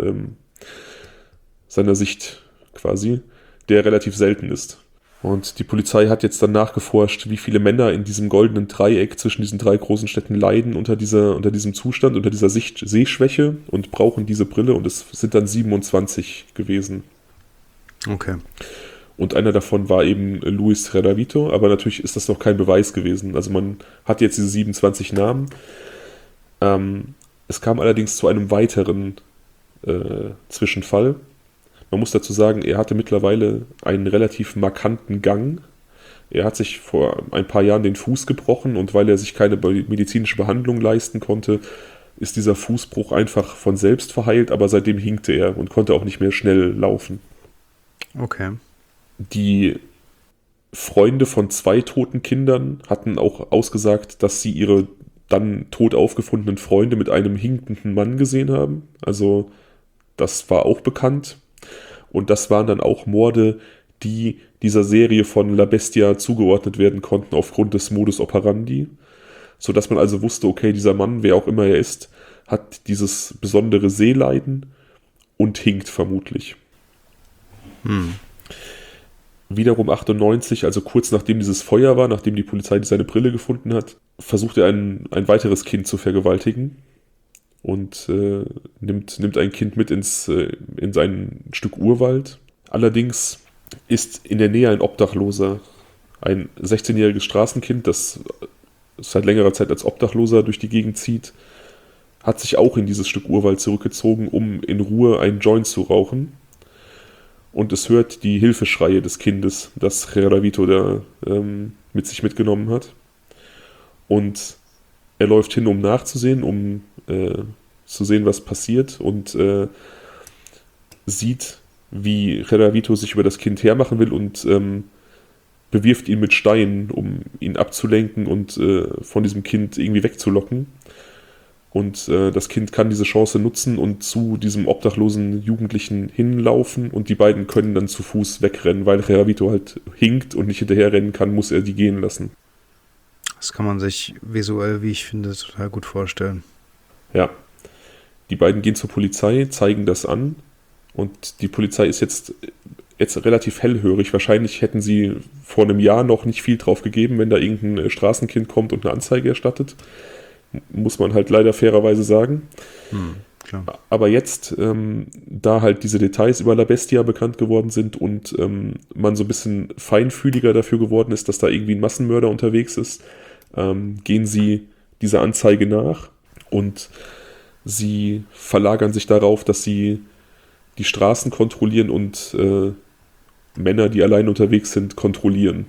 Sicht quasi, der relativ selten ist. Und die Polizei hat jetzt dann nachgeforscht, wie viele Männer in diesem goldenen Dreieck zwischen diesen 3 großen Städten leiden unter diesem Zustand, unter dieser Sehschwäche und brauchen diese Brille, und es sind dann 27 gewesen. Okay. Und einer davon war eben Luis Redavito, aber natürlich ist das noch kein Beweis gewesen. Also man hat jetzt diese 27 Namen. Es kam allerdings zu einem weiteren Zwischenfall. Man muss dazu sagen, er hatte mittlerweile einen relativ markanten Gang. Er hat sich vor ein paar Jahren den Fuß gebrochen und weil er sich keine medizinische Behandlung leisten konnte, ist dieser Fußbruch einfach von selbst verheilt, aber seitdem hinkte er und konnte auch nicht mehr schnell laufen. Okay. Die Freunde von 2 toten Kindern hatten auch ausgesagt, dass sie ihre dann tot aufgefundenen Freunde mit einem hinkenden Mann gesehen haben. Also das war auch bekannt. Und das waren dann auch Morde, die dieser Serie von La Bestia zugeordnet werden konnten aufgrund des Modus operandi. Sodass man also wusste, okay, dieser Mann, wer auch immer er ist, hat dieses besondere Sehleiden und hinkt vermutlich. Wiederum 98, also kurz nachdem dieses Feuer war, nachdem die Polizei seine Brille gefunden hat, versucht er ein weiteres Kind zu vergewaltigen und nimmt ein Kind mit in sein Stück Urwald. Allerdings ist in der Nähe ein Obdachloser, ein 16-jähriges Straßenkind, das seit längerer Zeit als Obdachloser durch die Gegend zieht, hat sich auch in dieses Stück Urwald zurückgezogen, um in Ruhe einen Joint zu rauchen. Und es hört die Hilfeschreie des Kindes, das Redavito da mit sich mitgenommen hat. Und er läuft hin, um nachzusehen, um zu sehen, was passiert, und sieht, wie Redavito sich über das Kind hermachen will und bewirft ihn mit Steinen, um ihn abzulenken und von diesem Kind irgendwie wegzulocken. Und das Kind kann diese Chance nutzen und zu diesem obdachlosen Jugendlichen hinlaufen und die beiden können dann zu Fuß wegrennen, weil Reavito halt hinkt und nicht hinterherrennen kann, muss er die gehen lassen. Das kann man sich visuell, wie ich finde, total gut vorstellen. Ja. Die beiden gehen zur Polizei, zeigen das an und die Polizei ist jetzt relativ hellhörig. Wahrscheinlich hätten sie vor einem Jahr noch nicht viel drauf gegeben, wenn da irgendein Straßenkind kommt und eine Anzeige erstattet. Muss man halt leider fairerweise sagen. Klar. Aber jetzt, da halt diese Details über La Bestia bekannt geworden sind und man so ein bisschen feinfühliger dafür geworden ist, dass da irgendwie ein Massenmörder unterwegs ist, gehen sie dieser Anzeige nach und sie verlagern sich darauf, dass sie die Straßen kontrollieren und Männer, die allein unterwegs sind, kontrollieren.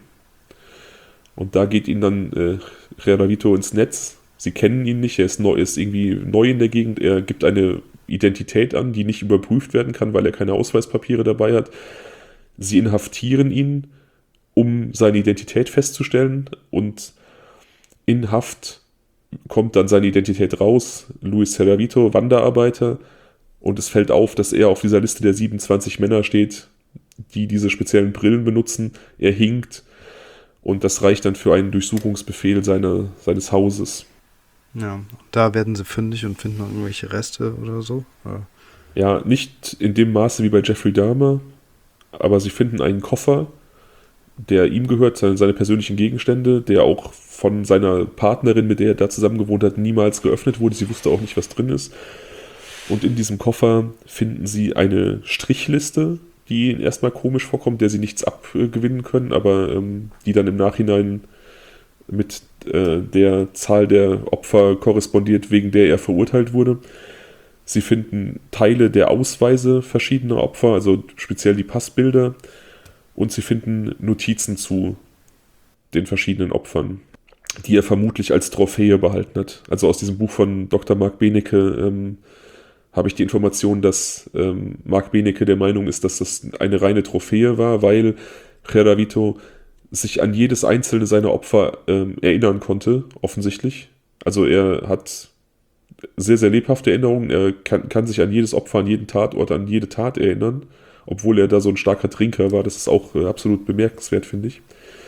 Und da geht ihnen dann Reavito ins Netz. Sie kennen ihn nicht, er ist irgendwie neu in der Gegend, er gibt eine Identität an, die nicht überprüft werden kann, weil er keine Ausweispapiere dabei hat. Sie inhaftieren ihn, um seine Identität festzustellen, und in Haft kommt dann seine Identität raus, Luis Reavito, Wanderarbeiter, und es fällt auf, dass er auf dieser Liste der 27 Männer steht, die diese speziellen Brillen benutzen. Er hinkt und das reicht dann für einen Durchsuchungsbefehl seines Hauses. Ja, da werden sie fündig und finden noch irgendwelche Reste oder so. Ja, nicht in dem Maße wie bei Jeffrey Dahmer, aber sie finden einen Koffer, der ihm gehört, seine persönlichen Gegenstände, der auch von seiner Partnerin, mit der er da zusammen gewohnt hat, niemals geöffnet wurde. Sie wusste auch nicht, was drin ist. Und in diesem Koffer finden sie eine Strichliste, die ihnen erstmal komisch vorkommt, der sie nichts abgewinnen können, aber die dann im Nachhinein mit der Zahl der Opfer korrespondiert, wegen der er verurteilt wurde. Sie finden Teile der Ausweise verschiedener Opfer, also speziell die Passbilder, und sie finden Notizen zu den verschiedenen Opfern, die er vermutlich als Trophäe behalten hat. Also aus diesem Buch von Dr. Marc Benecke habe ich die Information, dass Marc Benecke der Meinung ist, dass das eine reine Trophäe war, weil Garavito sich an jedes einzelne seiner Opfer erinnern konnte, offensichtlich. Also er hat sehr, sehr lebhafte Erinnerungen. Er kann sich an jedes Opfer, an jeden Tatort, an jede Tat erinnern, obwohl er da so ein starker Trinker war. Das ist auch absolut bemerkenswert, finde ich.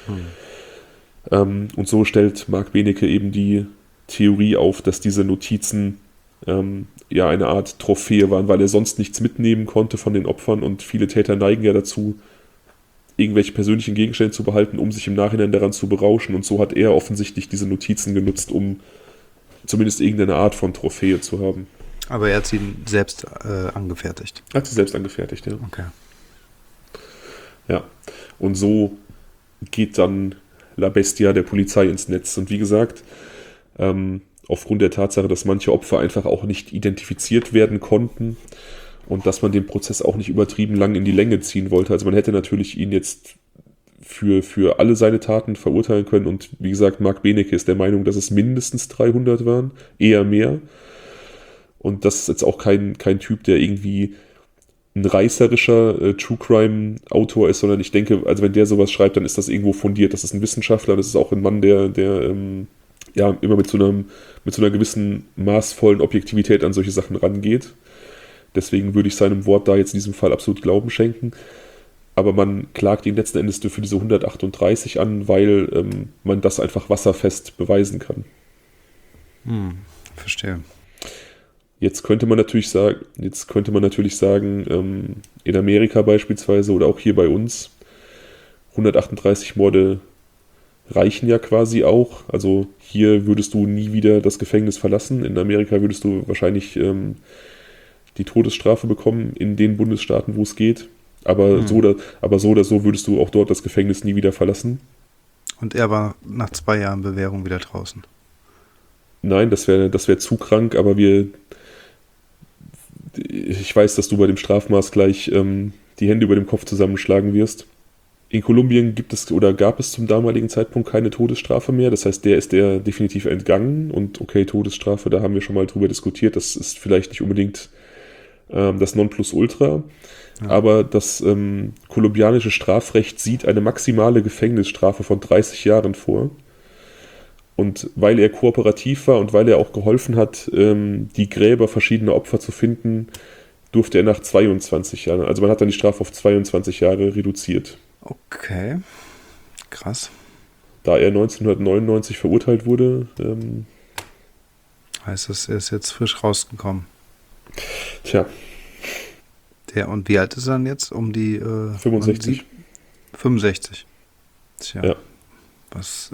Und so stellt Marc Benecke eben die Theorie auf, dass diese Notizen ja eine Art Trophäe waren, weil er sonst nichts mitnehmen konnte von den Opfern, und viele Täter neigen ja dazu, irgendwelche persönlichen Gegenstände zu behalten, um sich im Nachhinein daran zu berauschen, und so hat er offensichtlich diese Notizen genutzt, um zumindest irgendeine Art von Trophäe zu haben. Aber er hat sie selbst angefertigt. Hat sie selbst angefertigt, ja. Okay. Ja, und so geht dann La Bestia der Polizei ins Netz. Und wie gesagt, aufgrund der Tatsache, dass manche Opfer einfach auch nicht identifiziert werden konnten und dass man den Prozess auch nicht übertrieben lang in die Länge ziehen wollte. Also man hätte natürlich ihn jetzt für alle seine Taten verurteilen können, und wie gesagt, Marc Benecke ist der Meinung, dass es mindestens 300 waren, eher mehr. Und das ist jetzt auch kein Typ, der irgendwie ein reißerischer True Crime Autor ist, sondern ich denke, also wenn der sowas schreibt, dann ist das irgendwo fundiert. Das ist ein Wissenschaftler, das ist auch ein Mann, der ja immer mit so einer gewissen maßvollen Objektivität an solche Sachen rangeht. Deswegen würde ich seinem Wort da jetzt in diesem Fall absolut Glauben schenken. Aber man klagt ihn letzten Endes für diese 138 an, weil man das einfach wasserfest beweisen kann. Verstehe. Jetzt könnte man natürlich sagen, in Amerika beispielsweise oder auch hier bei uns, 138 Morde reichen ja quasi auch. Also hier würdest du nie wieder das Gefängnis verlassen. In Amerika würdest du wahrscheinlich die Todesstrafe bekommen in den Bundesstaaten, wo es geht. Aber so oder so würdest du auch dort das Gefängnis nie wieder verlassen. Und er war nach 2 Jahren Bewährung wieder draußen. Nein, das wär zu krank, aber ich weiß, dass du bei dem Strafmaß gleich die Hände über dem Kopf zusammenschlagen wirst. In Kolumbien gab es zum damaligen Zeitpunkt keine Todesstrafe mehr. Das heißt, der ist definitiv entgangen. Und okay, Todesstrafe, da haben wir schon mal drüber diskutiert. Das ist vielleicht nicht unbedingt das Nonplusultra. Ja. Aber das kolumbianische Strafrecht sieht eine maximale Gefängnisstrafe von 30 Jahren vor. Und weil er kooperativ war und weil er auch geholfen hat, die Gräber verschiedener Opfer zu finden, durfte er nach 22 Jahren, also man hat dann die Strafe auf 22 Jahre reduziert. Okay, krass. Da er 1999 verurteilt wurde. Heißt das, er ist jetzt frisch rausgekommen? Tja. Und wie alt ist er dann jetzt? Um die 65. 65. Tja. Ja. Was,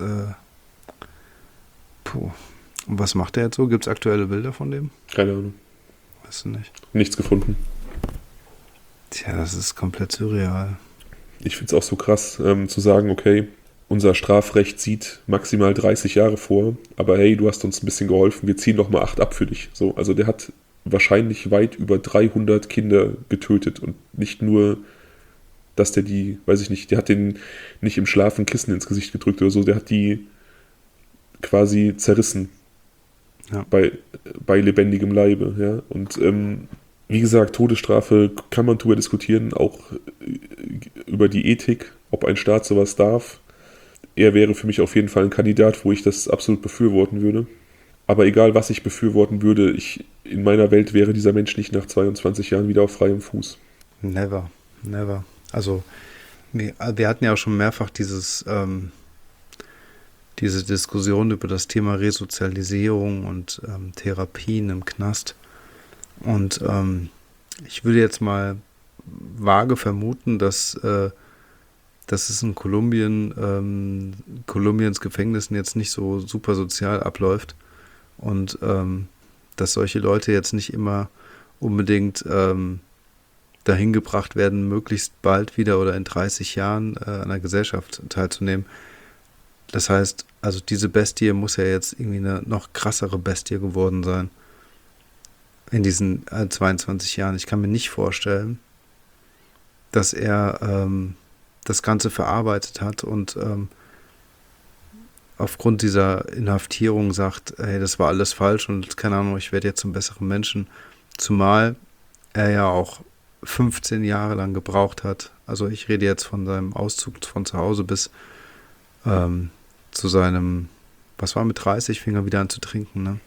Und was macht er jetzt so? Gibt es aktuelle Bilder von dem? Keine Ahnung. Weißt du nicht? Nichts gefunden. Tja, das ist komplett surreal. Ich finde es auch so krass, zu sagen, okay, unser Strafrecht sieht maximal 30 Jahre vor, aber hey, du hast uns ein bisschen geholfen, wir ziehen doch mal 8 ab für dich. So, also der hat wahrscheinlich weit über 300 Kinder getötet, und nicht nur, dass der der hat den nicht im Schlaf ein Kissen ins Gesicht gedrückt oder so, der hat die quasi zerrissen. Ja. Bei lebendigem Leibe, ja. Und wie gesagt, Todesstrafe kann man drüber diskutieren, auch über die Ethik, ob ein Staat sowas darf. Er wäre für mich auf jeden Fall ein Kandidat, wo ich das absolut befürworten würde. Aber egal, was ich befürworten würde, in meiner Welt wäre dieser Mensch nicht nach 22 Jahren wieder auf freiem Fuß. Never. Also, wir hatten ja auch schon mehrfach diese Diskussion über das Thema Resozialisierung und Therapien im Knast. Und ich würde jetzt mal vage vermuten, dass es in Kolumbiens Gefängnissen jetzt nicht so super sozial abläuft. Und dass solche Leute jetzt nicht immer unbedingt dahin gebracht werden, möglichst bald wieder oder in 30 Jahren an der Gesellschaft teilzunehmen. Das heißt, also diese Bestie muss ja jetzt irgendwie eine noch krassere Bestie geworden sein. in diesen 22 Jahren. Ich kann mir nicht vorstellen, dass er das Ganze verarbeitet hat und aufgrund dieser Inhaftierung sagt, hey, das war alles falsch und keine Ahnung, ich werde jetzt zum besseren Menschen. Zumal er ja auch 15 Jahre lang gebraucht hat. Also ich rede jetzt von seinem Auszug von zu Hause bis zu seinem, was war mit 30, fing er wieder an zu trinken, ne?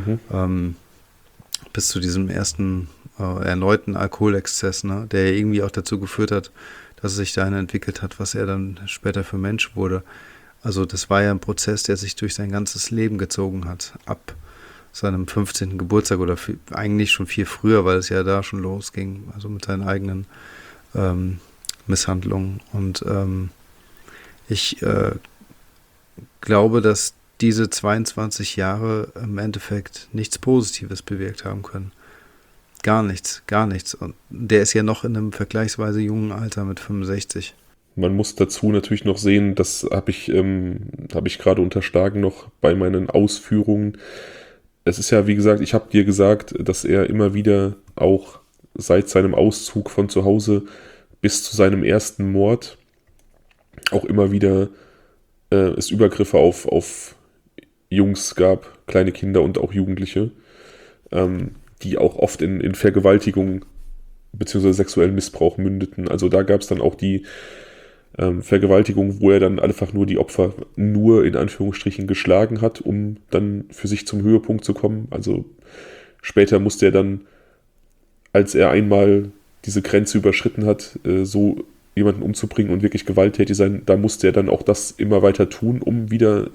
Bis zu diesem ersten erneuten Alkoholexzess, ne? Der irgendwie auch dazu geführt hat, dass er sich dahin entwickelt hat, was er dann später für Mensch wurde. Also das war ja ein Prozess, der sich durch sein ganzes Leben gezogen hat, ab seinem 15. Geburtstag oder eigentlich schon viel früher, weil es ja da schon losging, also mit seinen eigenen Misshandlungen. Und ich glaube, dass diese 22 Jahre im Endeffekt nichts Positives bewirkt haben können. Gar nichts, gar nichts. Und der ist ja noch in einem vergleichsweise jungen Alter mit 65. Man muss dazu natürlich noch sehen, das habe ich gerade unterschlagen noch bei meinen Ausführungen. Es ist ja, wie gesagt, ich habe dir gesagt, dass er immer wieder auch seit seinem Auszug von zu Hause bis zu seinem ersten Mord auch immer wieder es Übergriffe auf Jungs gab, kleine Kinder und auch Jugendliche, die auch oft in Vergewaltigung bzw. sexuellen Missbrauch mündeten. Also da gab es dann auch die Vergewaltigung, wo er dann einfach nur die Opfer nur in Anführungsstrichen geschlagen hat, um dann für sich zum Höhepunkt zu kommen. Also später musste er dann, als er einmal diese Grenze überschritten hat, so jemanden umzubringen und wirklich gewalttätig sein, da musste er dann auch das immer weiter tun, um wieder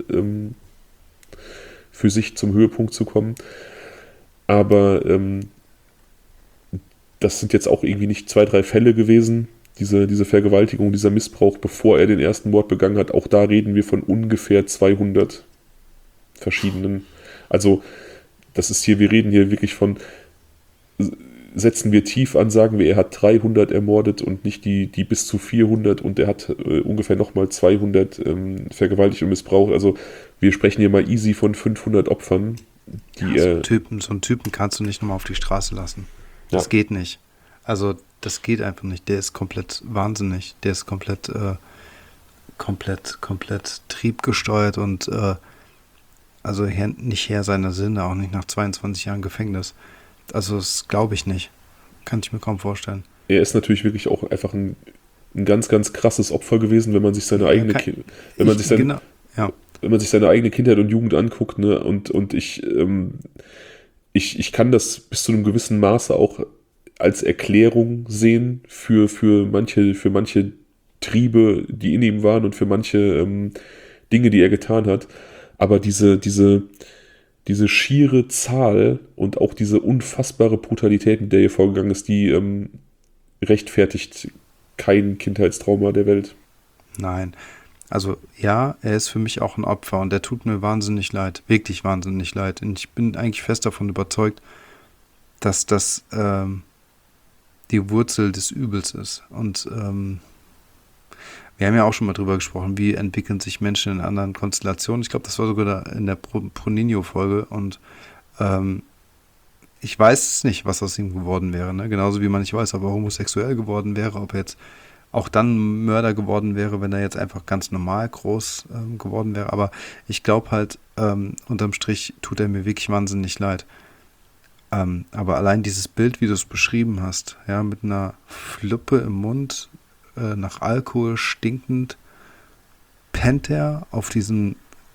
für sich zum Höhepunkt zu kommen. Aber das sind jetzt auch irgendwie nicht 2, 3 Fälle gewesen, diese Vergewaltigung, dieser Missbrauch, bevor er den ersten Mord begangen hat. Auch da reden wir von ungefähr 200 verschiedenen. Also das ist hier, wir reden hier wirklich von, setzen wir tief an, sagen wir, er hat 300 ermordet und nicht die bis zu 400 und er hat ungefähr nochmal 200 vergewaltigt und missbraucht. Also wir sprechen hier mal easy von 500 Opfern. Die, so einen Typen kannst du nicht nochmal auf die Straße lassen. Das geht nicht. Also das geht einfach nicht. Der ist komplett wahnsinnig. Der ist komplett triebgesteuert und also nicht Herr seiner Sinne, auch nicht nach 22 Jahren Gefängnis. Also das glaube ich nicht. Kann ich mir kaum vorstellen. Er ist natürlich wirklich auch einfach ein ganz, ganz krasses Opfer gewesen, wenn man sich seine eigene wenn man sich seine eigene Kindheit und Jugend anguckt, ne, und ich kann das bis zu einem gewissen Maße auch als Erklärung sehen für manche Triebe, die in ihm waren und für manche Dinge, die er getan hat. Aber diese schiere Zahl und auch diese unfassbare Brutalität, mit der hier vorgegangen ist, die rechtfertigt kein Kindheitstrauma der Welt. Nein. Also ja, er ist für mich auch ein Opfer und der tut mir wahnsinnig leid, wirklich wahnsinnig leid. Und ich bin eigentlich fest davon überzeugt, dass das die Wurzel des Übels ist. Und wir haben ja auch schon mal drüber gesprochen, wie entwickeln sich Menschen in anderen Konstellationen. Ich glaube, das war sogar in der Pro-Nino-Folge und ich weiß es nicht, was aus ihm geworden wäre. Ne? Genauso wie man nicht weiß, ob er homosexuell geworden wäre, ob er jetzt auch dann Mörder geworden wäre, wenn er jetzt einfach ganz normal groß geworden wäre. Aber ich glaube halt, unterm Strich tut er mir wirklich wahnsinnig leid. Aber allein dieses Bild, wie du es beschrieben hast, ja, mit einer Fluppe im Mund, nach Alkohol stinkend, pennt er auf diesem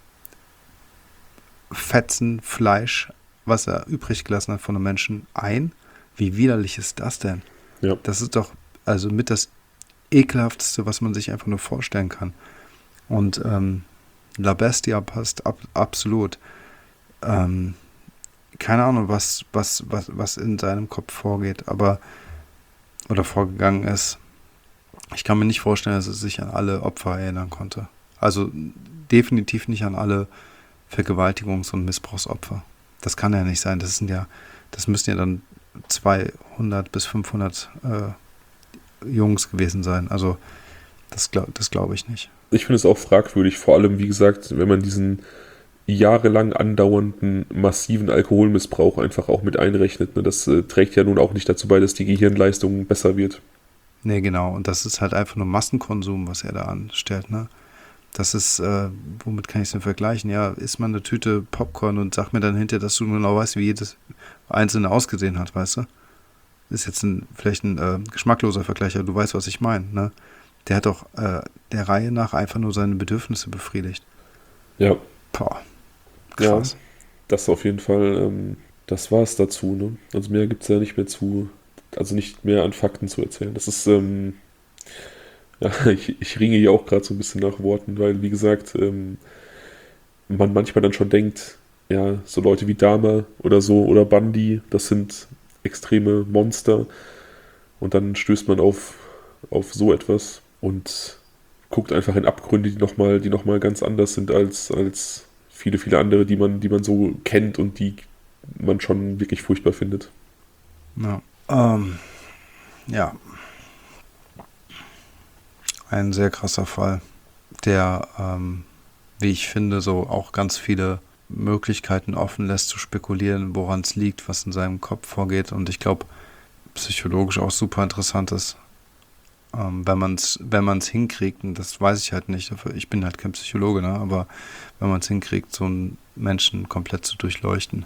Fetzen Fleisch, was er übrig gelassen hat von einem Menschen, ein. Wie widerlich ist das denn? Ja. Das ist doch also mit das ekelhafteste, was man sich einfach nur vorstellen kann. Und La Bestia passt absolut. Keine Ahnung, was in seinem Kopf vorgeht, aber oder vorgegangen ist. Ich kann mir nicht vorstellen, dass er sich an alle Opfer erinnern konnte. Also definitiv nicht an alle Vergewaltigungs- und Missbrauchsopfer. Das kann ja nicht sein. Das müssten ja dann 200 bis 500 Jungs gewesen sein. Also das glaube ich nicht. Ich finde es auch fragwürdig, vor allem, wie gesagt, wenn man diesen jahrelang andauernden massiven Alkoholmissbrauch einfach auch mit einrechnet. Ne? Das trägt ja nun auch nicht dazu bei, dass die Gehirnleistung besser wird. Nee, genau. Und das ist halt einfach nur Massenkonsum, was er da anstellt, ne? Das ist, womit kann ich es denn vergleichen? Ja, isst man eine Tüte Popcorn und sag mir dann hinterher, dass du genau weißt, wie jedes einzelne ausgesehen hat, weißt du? Ist jetzt vielleicht ein geschmackloser Vergleich, aber du weißt, was ich meine, ne? Der hat doch der Reihe nach einfach nur seine Bedürfnisse befriedigt. Ja. Boah, krass. Ja, das auf jeden Fall, das war es dazu, ne? Also mehr gibt es ja nicht mehr nicht mehr an Fakten zu erzählen. Das ist, ja, ich ringe hier auch gerade so ein bisschen nach Worten, weil, wie gesagt, man manchmal dann schon denkt, ja, so Leute wie Dahmer oder so oder Bundy, das sind extreme Monster. Und dann stößt man auf so etwas und guckt einfach in Abgründe, die noch mal ganz anders sind als viele, viele andere, die man so kennt und die man schon wirklich furchtbar findet. Ja. Ja. Ein sehr krasser Fall, der, wie ich finde, so auch ganz viele Möglichkeiten offen lässt zu spekulieren, woran es liegt, was in seinem Kopf vorgeht. Und ich glaube, psychologisch auch super interessant ist, wenn man es hinkriegt, und das weiß ich halt nicht, ich bin halt kein Psychologe, ne, aber wenn man es hinkriegt, so einen Menschen komplett zu durchleuchten.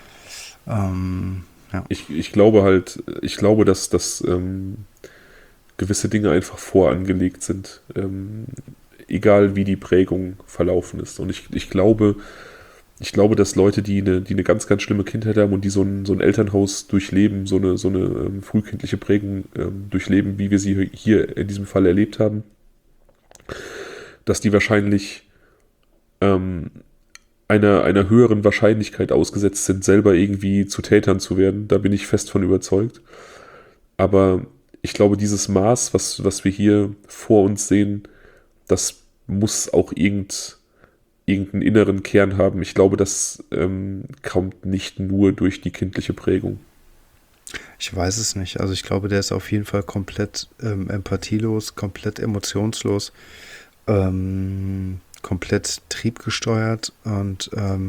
Ja. Ich glaube, dass gewisse Dinge einfach vorangelegt sind, egal wie die Prägung verlaufen ist. Und ich glaube, dass Leute, die eine ganz, ganz schlimme Kindheit haben und die so ein Elternhaus durchleben, so eine frühkindliche Prägung durchleben, wie wir sie hier in diesem Fall erlebt haben, dass die wahrscheinlich einer höheren Wahrscheinlichkeit ausgesetzt sind, selber irgendwie zu Tätern zu werden. Da bin ich fest von überzeugt. Aber ich glaube, dieses Maß, was wir hier vor uns sehen, das muss auch irgendeinen inneren Kern haben. Ich glaube, das kommt nicht nur durch die kindliche Prägung. Ich weiß es nicht. Also ich glaube, der ist auf jeden Fall komplett empathielos, komplett emotionslos, komplett triebgesteuert und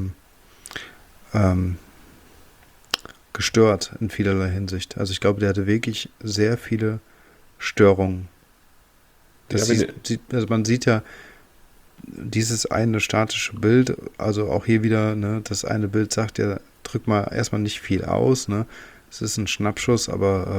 gestört in vielerlei Hinsicht. Also ich glaube, der hatte wirklich sehr viele Störungen. Also man sieht ja dieses eine statische Bild, also auch hier wieder, ne, das eine Bild sagt ja, drück mal erstmal nicht viel aus, ne? Es ist ein Schnappschuss, aber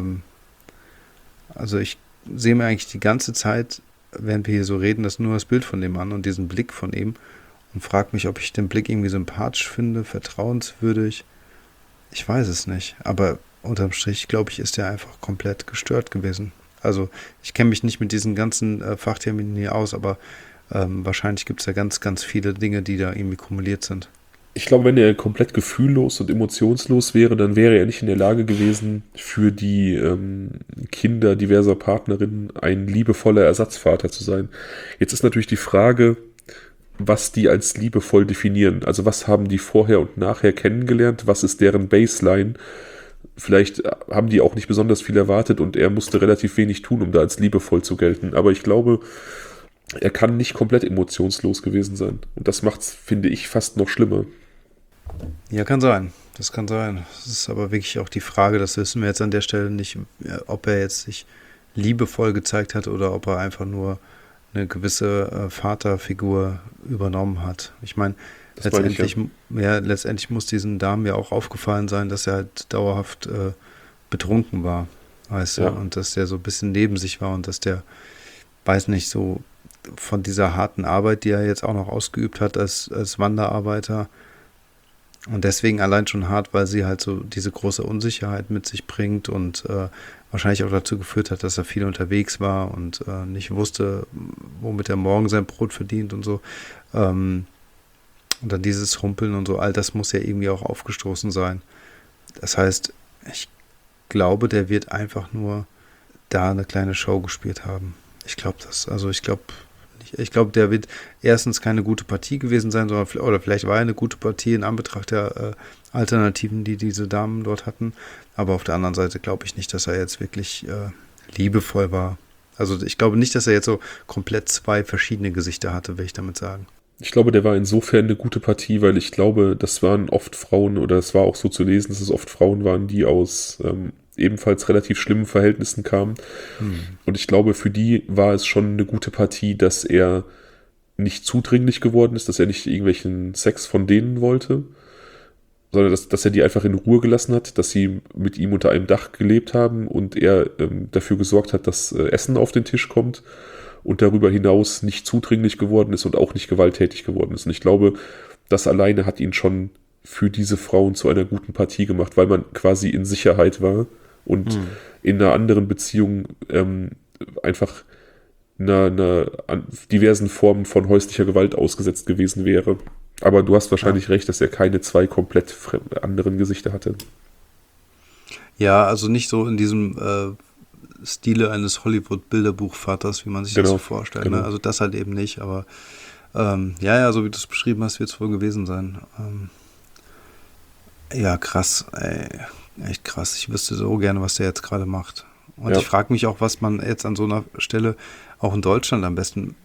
also ich sehe mir eigentlich die ganze Zeit, während wir hier so reden, nur das Bild von dem Mann und diesen Blick von ihm und frage mich, ob ich den Blick irgendwie sympathisch finde, vertrauenswürdig. Ich weiß es nicht, aber unterm Strich, glaube ich, ist er einfach komplett gestört gewesen. Also ich kenne mich nicht mit diesen ganzen Fachterminen hier aus, aber wahrscheinlich gibt es ja ganz, ganz viele Dinge, die da irgendwie kumuliert sind. Ich glaube, wenn er komplett gefühllos und emotionslos wäre, dann wäre er nicht in der Lage gewesen, für die Kinder diverser Partnerinnen ein liebevoller Ersatzvater zu sein. Jetzt ist natürlich die Frage, was die als liebevoll definieren. Also was haben die vorher und nachher kennengelernt? Was ist deren Baseline? Vielleicht haben die auch nicht besonders viel erwartet und er musste relativ wenig tun, um da als liebevoll zu gelten. Aber ich glaube, er kann nicht komplett emotionslos gewesen sein. Und das macht es, finde ich, fast noch schlimmer. Ja, kann sein. Das kann sein. Das ist aber wirklich auch die Frage, das wissen wir jetzt an der Stelle nicht, ob er jetzt sich liebevoll gezeigt hat oder ob er einfach nur eine gewisse Vaterfigur übernommen hat. Ich meine, letztendlich muss diesen Damen ja auch aufgefallen sein, dass er halt dauerhaft betrunken war, weißt du, und dass der so ein bisschen neben sich war und dass der, weiß nicht, so von dieser harten Arbeit, die er jetzt auch noch ausgeübt hat als Wanderarbeiter und deswegen allein schon hart, weil sie halt so diese große Unsicherheit mit sich bringt und wahrscheinlich auch dazu geführt hat, dass er viel unterwegs war und nicht wusste, womit er morgen sein Brot verdient und so. Und dann dieses Humpeln und so, all das muss ja irgendwie auch aufgestoßen sein. Das heißt, ich glaube, der wird einfach nur da eine kleine Show gespielt haben. Ich glaube das. Also ich glaube, der wird erstens keine gute Partie gewesen sein, oder vielleicht war er eine gute Partie in Anbetracht der Alternativen, die diese Damen dort hatten. Aber auf der anderen Seite glaube ich nicht, dass er jetzt wirklich liebevoll war. Also ich glaube nicht, dass er jetzt so komplett zwei verschiedene Gesichter hatte, will ich damit sagen. Ich glaube, der war insofern eine gute Partie, weil ich glaube, das waren oft Frauen, oder es war auch so zu lesen, dass es oft Frauen waren, die aus ebenfalls relativ schlimmen Verhältnissen kamen. Und ich glaube, für die war es schon eine gute Partie, dass er nicht zudringlich geworden ist, dass er nicht irgendwelchen Sex von denen wollte, sondern dass er die einfach in Ruhe gelassen hat, dass sie mit ihm unter einem Dach gelebt haben und er dafür gesorgt hat, dass Essen auf den Tisch kommt und darüber hinaus nicht zudringlich geworden ist und auch nicht gewalttätig geworden ist. Und ich glaube, das alleine hat ihn schon für diese Frauen zu einer guten Partie gemacht, weil man quasi in Sicherheit war und in einer anderen Beziehung einfach einer diversen Formen von häuslicher Gewalt ausgesetzt gewesen wäre. Aber du hast wahrscheinlich recht, dass er keine zwei komplett anderen Gesichter hatte. Ja, also nicht so in diesem Stile eines Hollywood-Bilderbuchvaters, wie man sich das so vorstellt. Genau. Ne? Also das halt eben nicht, aber ja, so wie du es beschrieben hast, wird es wohl gewesen sein. Ja, krass, ey. Echt krass. Ich wüsste so gerne, was der jetzt gerade macht. Und Ja. ich frage mich auch, was man jetzt an so einer Stelle auch in Deutschland am besten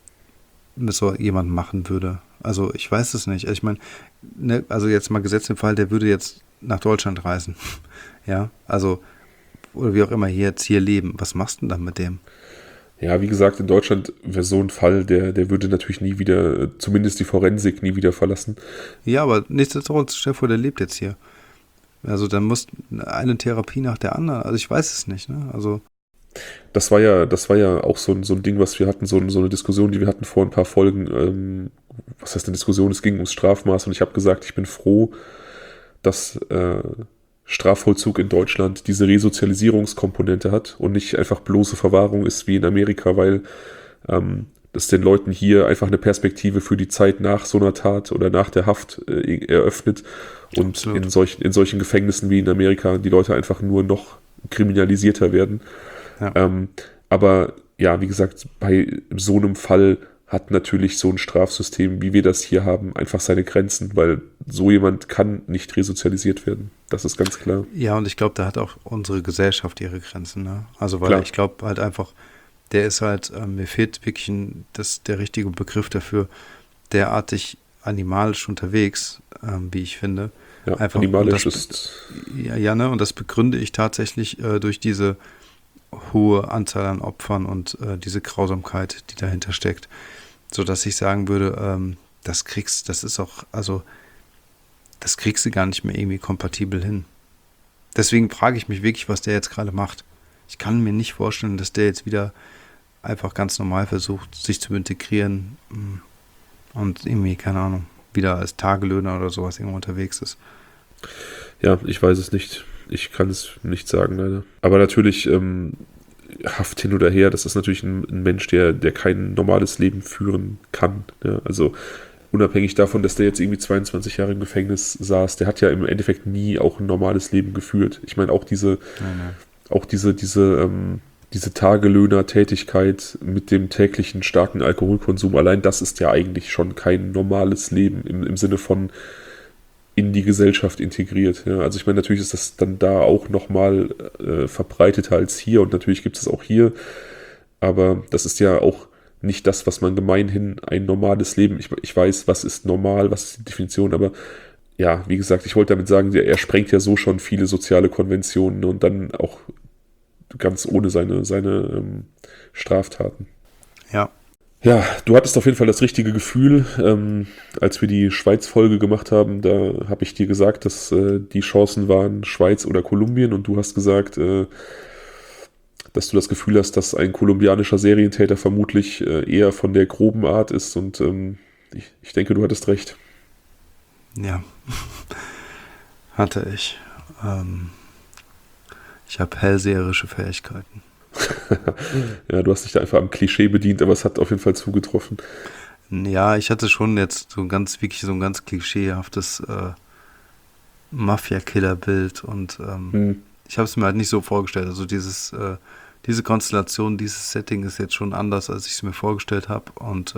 mit so jemandem machen würde. Also ich weiß es nicht. Also ich meine, ne, also jetzt mal gesetzt im Fall, der würde jetzt nach Deutschland reisen. Ja, also, oder wie auch immer, jetzt hier leben. Was machst du denn dann mit dem? Ja, wie gesagt, in Deutschland wäre so ein Fall, der würde natürlich nie wieder, zumindest die Forensik nie wieder verlassen. Ja, aber nichtsdestotrotz, stell dir vor, der lebt jetzt hier. Also dann muss eine Therapie nach der anderen. Also ich weiß es nicht, ne? Also Das war ja auch so ein Ding, was wir hatten, so eine Diskussion, die wir hatten vor ein paar Folgen. Was heißt eine Diskussion? Es ging ums Strafmaß und ich habe gesagt, ich bin froh, dass Strafvollzug in Deutschland diese Resozialisierungskomponente hat und nicht einfach bloße Verwahrung ist wie in Amerika, weil das den Leuten hier einfach eine Perspektive für die Zeit nach so einer Tat oder nach der Haft eröffnet und Absolut. in solchen Gefängnissen wie in Amerika die Leute einfach nur noch kriminalisierter werden. Ja. Aber ja, wie gesagt, bei so einem Fall hat natürlich so ein Strafsystem, wie wir das hier haben, einfach seine Grenzen, weil so jemand kann nicht resozialisiert werden. Das ist ganz klar. Ja, und ich glaube, da hat auch unsere Gesellschaft ihre Grenzen, ne? Also weil Klar. ich glaube halt einfach, der ist halt, mir fehlt wirklich der richtige Begriff dafür, derartig animalisch unterwegs, wie ich finde. Ja, Einfach, animalisch und ist. ja, ne? Und das begründe ich tatsächlich durch diese hohe Anzahl an Opfern und diese Grausamkeit, die dahinter steckt, sodass ich sagen würde, das ist auch, also das kriegst du gar nicht mehr irgendwie kompatibel hin. Deswegen frage ich mich wirklich, was der jetzt gerade macht. Ich kann mir nicht vorstellen, dass der jetzt wieder einfach ganz normal versucht, sich zu integrieren und irgendwie, keine Ahnung, wieder als Tagelöhner oder sowas irgendwo unterwegs ist. Ja, ich weiß es nicht. Ich kann es nicht sagen, leider. Aber natürlich, Haft hin oder her, das ist natürlich ein Mensch, der kein normales Leben führen kann. Ja, also unabhängig davon, dass der jetzt irgendwie 22 Jahre im Gefängnis saß, der hat ja im Endeffekt nie auch ein normales Leben geführt. Ich meine, auch diese Tagelöhner-Tätigkeit mit dem täglichen starken Alkoholkonsum, allein das ist ja eigentlich schon kein normales Leben im Sinne von in die Gesellschaft integriert. Ja, also ich meine, natürlich ist das dann da auch nochmal verbreiteter als hier und natürlich gibt es auch hier, aber das ist ja auch nicht das, was man gemeinhin ein normales Leben, ich weiß, was ist normal, was ist die Definition, aber ja, wie gesagt, ich wollte damit sagen, er sprengt ja so schon viele soziale Konventionen und dann auch ganz ohne seine Straftaten. Ja. Ja, du hattest auf jeden Fall das richtige Gefühl, als wir die Schweiz-Folge gemacht haben, da habe ich dir gesagt, dass die Chancen waren Schweiz oder Kolumbien und du hast gesagt, dass du das Gefühl hast, dass ein kolumbianischer Serientäter vermutlich eher von der groben Art ist und ich denke, du hattest recht. Ja, hatte ich. Ich habe hellseherische Fähigkeiten. Ja, du hast dich da einfach am Klischee bedient, aber es hat auf jeden Fall zugetroffen. Ja, ich hatte schon jetzt so ein ganz klischeehaftes Mafia-Killer-Bild und ich habe es mir halt nicht so vorgestellt. Also diese Konstellation, dieses Setting ist jetzt schon anders, als ich es mir vorgestellt habe und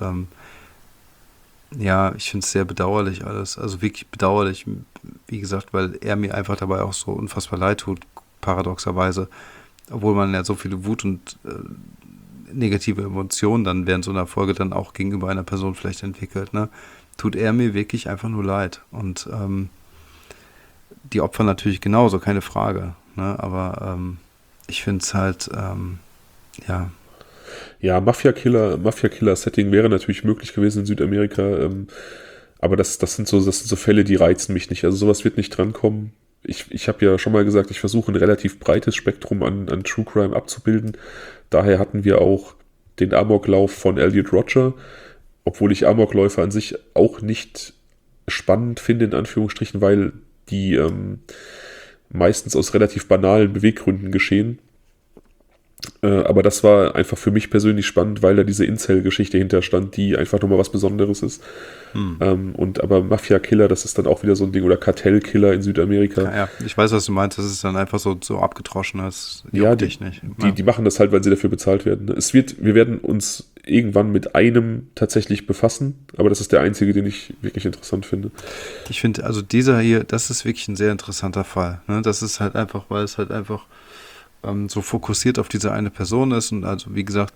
ja, ich finde es sehr bedauerlich alles. Also wirklich bedauerlich, wie gesagt, weil er mir einfach dabei auch so unfassbar leid tut, paradoxerweise. Obwohl man ja so viele Wut und negative Emotionen dann während so einer Folge dann auch gegenüber einer Person vielleicht entwickelt, ne, tut er mir wirklich einfach nur leid. Und die Opfer natürlich genauso, keine Frage. Ne? Aber ich finde es halt, ja. Ja, Mafia-Killer-Setting wäre natürlich möglich gewesen in Südamerika, aber das sind so Fälle, die reizen mich nicht. Also sowas wird nicht drankommen. Ich habe ja schon mal gesagt, ich versuche ein relativ breites Spektrum an True Crime abzubilden. Daher hatten wir auch den Amoklauf von Elliot Rodger, obwohl ich Amokläufe an sich auch nicht spannend finde, in Anführungsstrichen, weil die meistens aus relativ banalen Beweggründen geschehen. Aber das war einfach für mich persönlich spannend, weil da diese Incel-Geschichte hinterstand, die einfach nochmal was Besonderes ist. Aber Mafia-Killer, das ist dann auch wieder so ein Ding, oder Kartellkiller in Südamerika. Ja, ich weiß, was du meinst, das ist dann einfach so abgetroschen, das Ja, juckt dich nicht. Die machen das halt, weil sie dafür bezahlt werden. Wir werden uns irgendwann mit einem tatsächlich befassen, aber das ist der einzige, den ich wirklich interessant finde. Ich finde, also dieser hier, das ist wirklich ein sehr interessanter Fall. Ne? Das ist halt einfach, weil es halt einfach so fokussiert auf diese eine Person ist und also wie gesagt,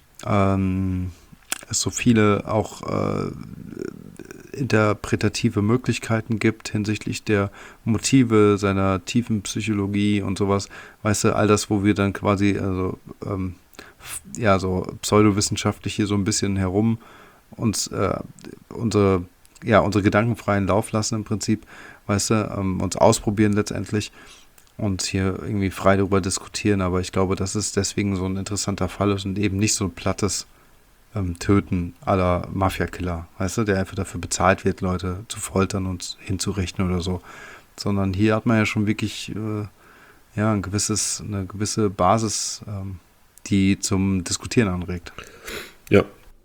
es so viele auch interpretative Möglichkeiten gibt hinsichtlich der Motive, seiner tiefen Psychologie und sowas. Weißt du, all das, wo wir dann quasi, also so pseudowissenschaftlich hier so ein bisschen herum uns unsere Gedanken freien Lauf lassen im Prinzip, weißt du, uns ausprobieren letztendlich und hier irgendwie frei darüber diskutieren, aber ich glaube, dass es deswegen so ein interessanter Fall ist und eben nicht so ein plattes Töten à la Mafia-Killer, weißt du, der einfach dafür bezahlt wird, Leute zu foltern und hinzurichten oder so, sondern hier hat man ja schon wirklich eine gewisse Basis, die zum Diskutieren anregt. Ja.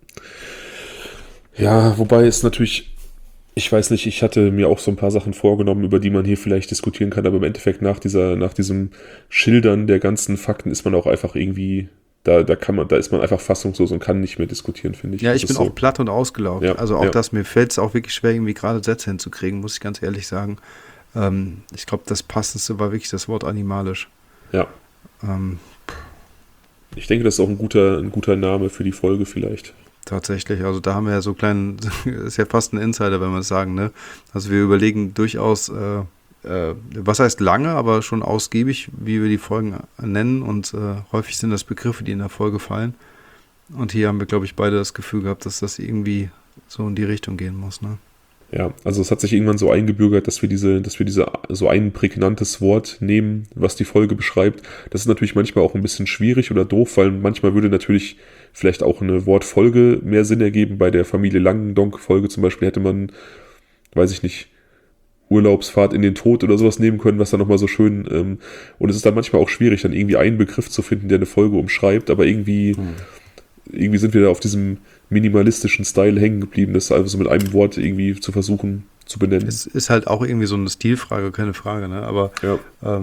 Ja, wobei es natürlich, ich weiß nicht, ich hatte mir auch so ein paar Sachen vorgenommen, über die man hier vielleicht diskutieren kann, aber im Endeffekt nach diesem Schildern der ganzen Fakten ist man auch einfach irgendwie, da ist man einfach fassungslos und kann nicht mehr diskutieren, finde ich. Ja, das ich bin so auch platt und ausgelaugt. Ja, also auch ja. das, mir fällt es auch wirklich schwer, irgendwie gerade Sätze hinzukriegen, muss ich ganz ehrlich sagen. Ich glaube, das Passendste war wirklich das Wort animalisch. Ja. Ich denke, das ist auch ein guter Name für die Folge vielleicht. Tatsächlich, also da haben wir ja so kleinen, ist ja fast ein Insider, wenn wir es sagen, ne? Also wir überlegen durchaus, was heißt lange, aber schon ausgiebig, wie wir die Folgen nennen und häufig sind das Begriffe, die in der Folge fallen. Und hier haben wir, glaube ich, beide das Gefühl gehabt, dass das irgendwie so in die Richtung gehen muss, ne? Ja, also es hat sich irgendwann so eingebürgert, dass wir diese so ein prägnantes Wort nehmen, was die Folge beschreibt. Das ist natürlich manchmal auch ein bisschen schwierig oder doof, weil manchmal würde natürlich vielleicht auch eine Wortfolge mehr Sinn ergeben. Bei der Familie Langendonk-Folge zum Beispiel hätte man, weiß ich nicht, Urlaubsfahrt in den Tod oder sowas nehmen können, was dann nochmal so schön, und es ist dann manchmal auch schwierig, dann irgendwie einen Begriff zu finden, der eine Folge umschreibt, aber irgendwie sind wir da auf diesem minimalistischen Style hängen geblieben, das also mit einem Wort irgendwie zu versuchen zu benennen. Es ist halt auch irgendwie so eine Stilfrage, keine Frage, ne? Aber Ja.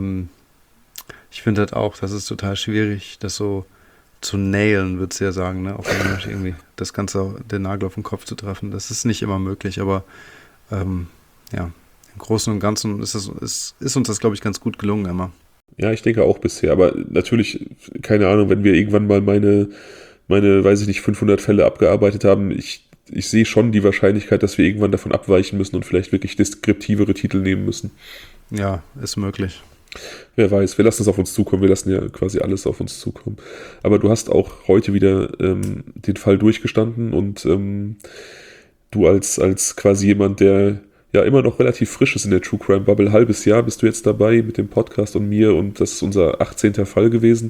Ich finde halt auch, das ist total schwierig, das so zu nailen, würdest du ja sagen, ne? Auf Englisch irgendwie das Ganze, den Nagel auf den Kopf zu treffen. Das ist nicht immer möglich, aber im Großen und Ganzen ist uns das, glaube ich, ganz gut gelungen, Emma. Ja, ich denke auch bisher, aber natürlich, keine Ahnung, wenn wir irgendwann mal meine, weiß ich nicht, 500 Fälle abgearbeitet haben, ich sehe schon die Wahrscheinlichkeit, dass wir irgendwann davon abweichen müssen und vielleicht wirklich deskriptivere Titel nehmen müssen. Ja, ist möglich. Wer weiß, wir lassen es auf uns zukommen, wir lassen ja quasi alles auf uns zukommen. Aber du hast auch heute wieder den Fall durchgestanden und du als quasi jemand, der ja immer noch relativ frisch ist in der True Crime Bubble, halbes Jahr bist du jetzt dabei mit dem Podcast und mir und das ist unser 18. Fall gewesen.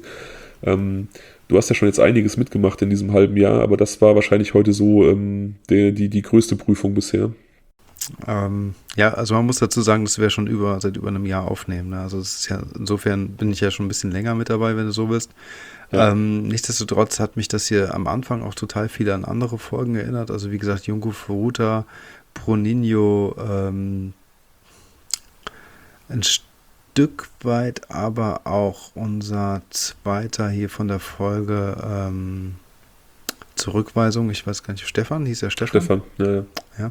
Du hast ja schon jetzt einiges mitgemacht in diesem halben Jahr, aber das war wahrscheinlich heute so die größte Prüfung bisher. Also man muss dazu sagen, dass wir schon seit über einem Jahr aufnehmen. Ne? Also es ist ja, insofern bin ich ja schon ein bisschen länger mit dabei, wenn du so willst. Ja. Nichtsdestotrotz hat mich das hier am Anfang auch total viel an andere Folgen erinnert. Also wie gesagt, Junko Furuta, Pro Nino, ein Stück weit aber auch unser zweiter hier von der Folge Zurückweisung. Ich weiß gar nicht, Stefan, hieß er Stefan? Stefan, ja.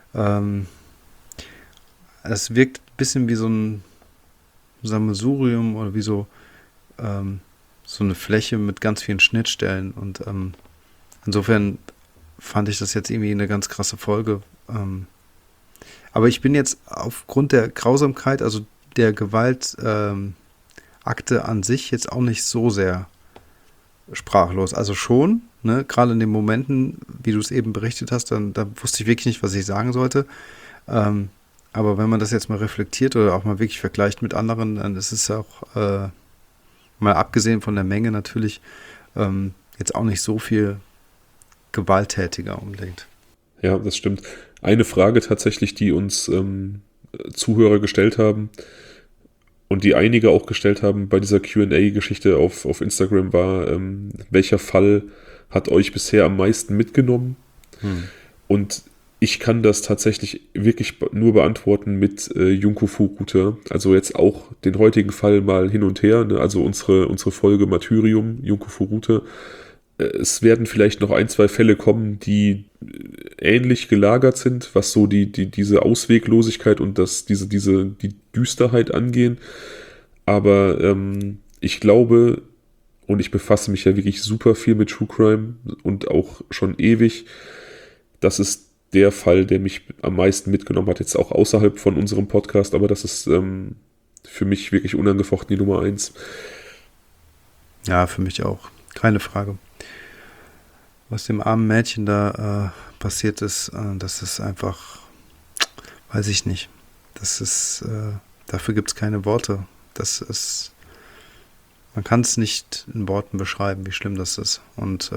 Es wirkt ein bisschen wie so ein Sammelsurium oder wie so so eine Fläche mit ganz vielen Schnittstellen und insofern fand ich das jetzt irgendwie eine ganz krasse Folge. Aber ich bin jetzt aufgrund der Grausamkeit, also der Gewaltakte an sich jetzt auch nicht so sehr sprachlos. Also schon, ne, gerade in den Momenten, wie du es eben berichtet hast, da wusste ich wirklich nicht, was ich sagen sollte. Aber wenn man das jetzt mal reflektiert oder auch mal wirklich vergleicht mit anderen, dann ist es auch, mal abgesehen von der Menge natürlich, jetzt auch nicht so viel gewalttätiger unbedingt. Ja, das stimmt. Eine Frage tatsächlich, die uns Zuhörer gestellt haben und die einige auch gestellt haben bei dieser Q&A-Geschichte auf Instagram war, welcher Fall hat euch bisher am meisten mitgenommen? Und ich kann das tatsächlich wirklich nur beantworten mit Junko Furuta. Also jetzt auch den heutigen Fall mal hin und her, ne? Also unsere Folge Martyrium, Junko Furuta. Es werden vielleicht noch 1, 2 Fälle kommen, die ähnlich gelagert sind, was so diese Ausweglosigkeit und die Düsterheit angehen. Aber ich glaube, und ich befasse mich ja wirklich super viel mit True Crime und auch schon ewig, das ist der Fall, der mich am meisten mitgenommen hat, jetzt auch außerhalb von unserem Podcast, aber das ist für mich wirklich unangefochten die Nummer 1. Ja, für mich auch. Keine Frage. Was dem armen Mädchen da passiert ist, das ist einfach, weiß ich nicht. Das ist, dafür gibt es keine Worte. Das ist, man kann es nicht in Worten beschreiben, wie schlimm das ist. Und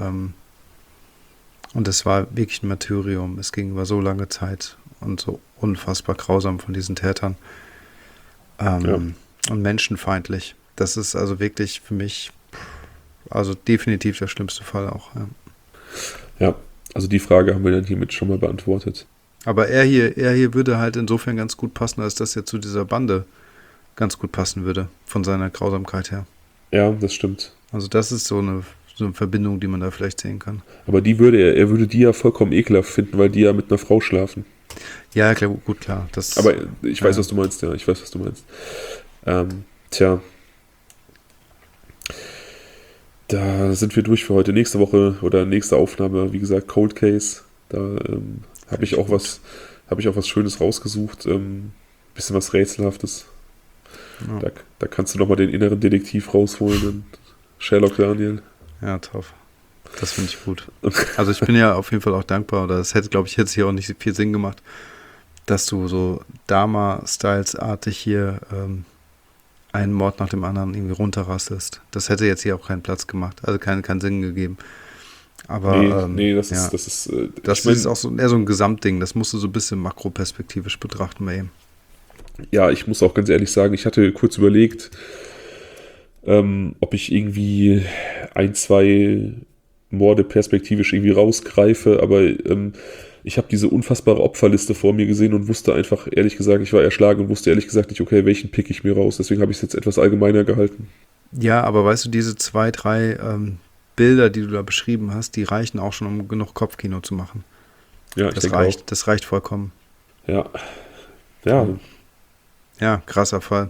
es war wirklich ein Martyrium. Es ging über so lange Zeit und so unfassbar grausam von diesen Tätern. Und menschenfeindlich. Das ist also wirklich für mich, also definitiv der schlimmste Fall auch. Ja, also die Frage haben wir dann hiermit schon mal beantwortet. Aber er hier würde halt insofern ganz gut passen, als dass er zu dieser Bande ganz gut passen würde, von seiner Grausamkeit her. Ja, das stimmt. Also das ist so eine Verbindung, die man da vielleicht sehen kann. Aber er würde die ja vollkommen ekelhaft finden, weil die ja mit einer Frau schlafen. Ja, klar, gut, klar. Aber ich weiß, was du meinst, ja. Ich weiß, was du meinst. Tja. Da sind wir durch für heute. Nächste Woche oder nächste Aufnahme, wie gesagt, Cold Case. Da habe ich auch was Schönes rausgesucht. Bisschen was Rätselhaftes. Ja. Da kannst du nochmal den inneren Detektiv rausholen. Sherlock Daniel. Ja, toll. Das finde ich gut. Also ich bin ja auf jeden Fall auch dankbar, oder es hätte, glaube ich, jetzt hier auch nicht viel Sinn gemacht, dass du so Dama-Styles-artig hier einen Mord nach dem anderen irgendwie runterrasselst. Das hätte jetzt hier auch keinen Platz gemacht, also keinen Sinn gegeben. Aber das ist auch eher so ein Gesamtding, das musst du so ein bisschen makroperspektivisch betrachten bei ihm. Ja, ich muss auch ganz ehrlich sagen, ich hatte kurz überlegt, ob ich irgendwie 1, 2 Morde perspektivisch irgendwie rausgreife, aber ich habe diese unfassbare Opferliste vor mir gesehen und wusste einfach, ehrlich gesagt, ich war erschlagen und wusste ehrlich gesagt nicht, okay, welchen pick ich mir raus. Deswegen habe ich es jetzt etwas allgemeiner gehalten. Ja, aber weißt du, diese 2, 3 Bilder, die du da beschrieben hast, die reichen auch schon, um genug Kopfkino zu machen. Ja, das reicht. Das reicht vollkommen. Ja. Ja, krasser Fall.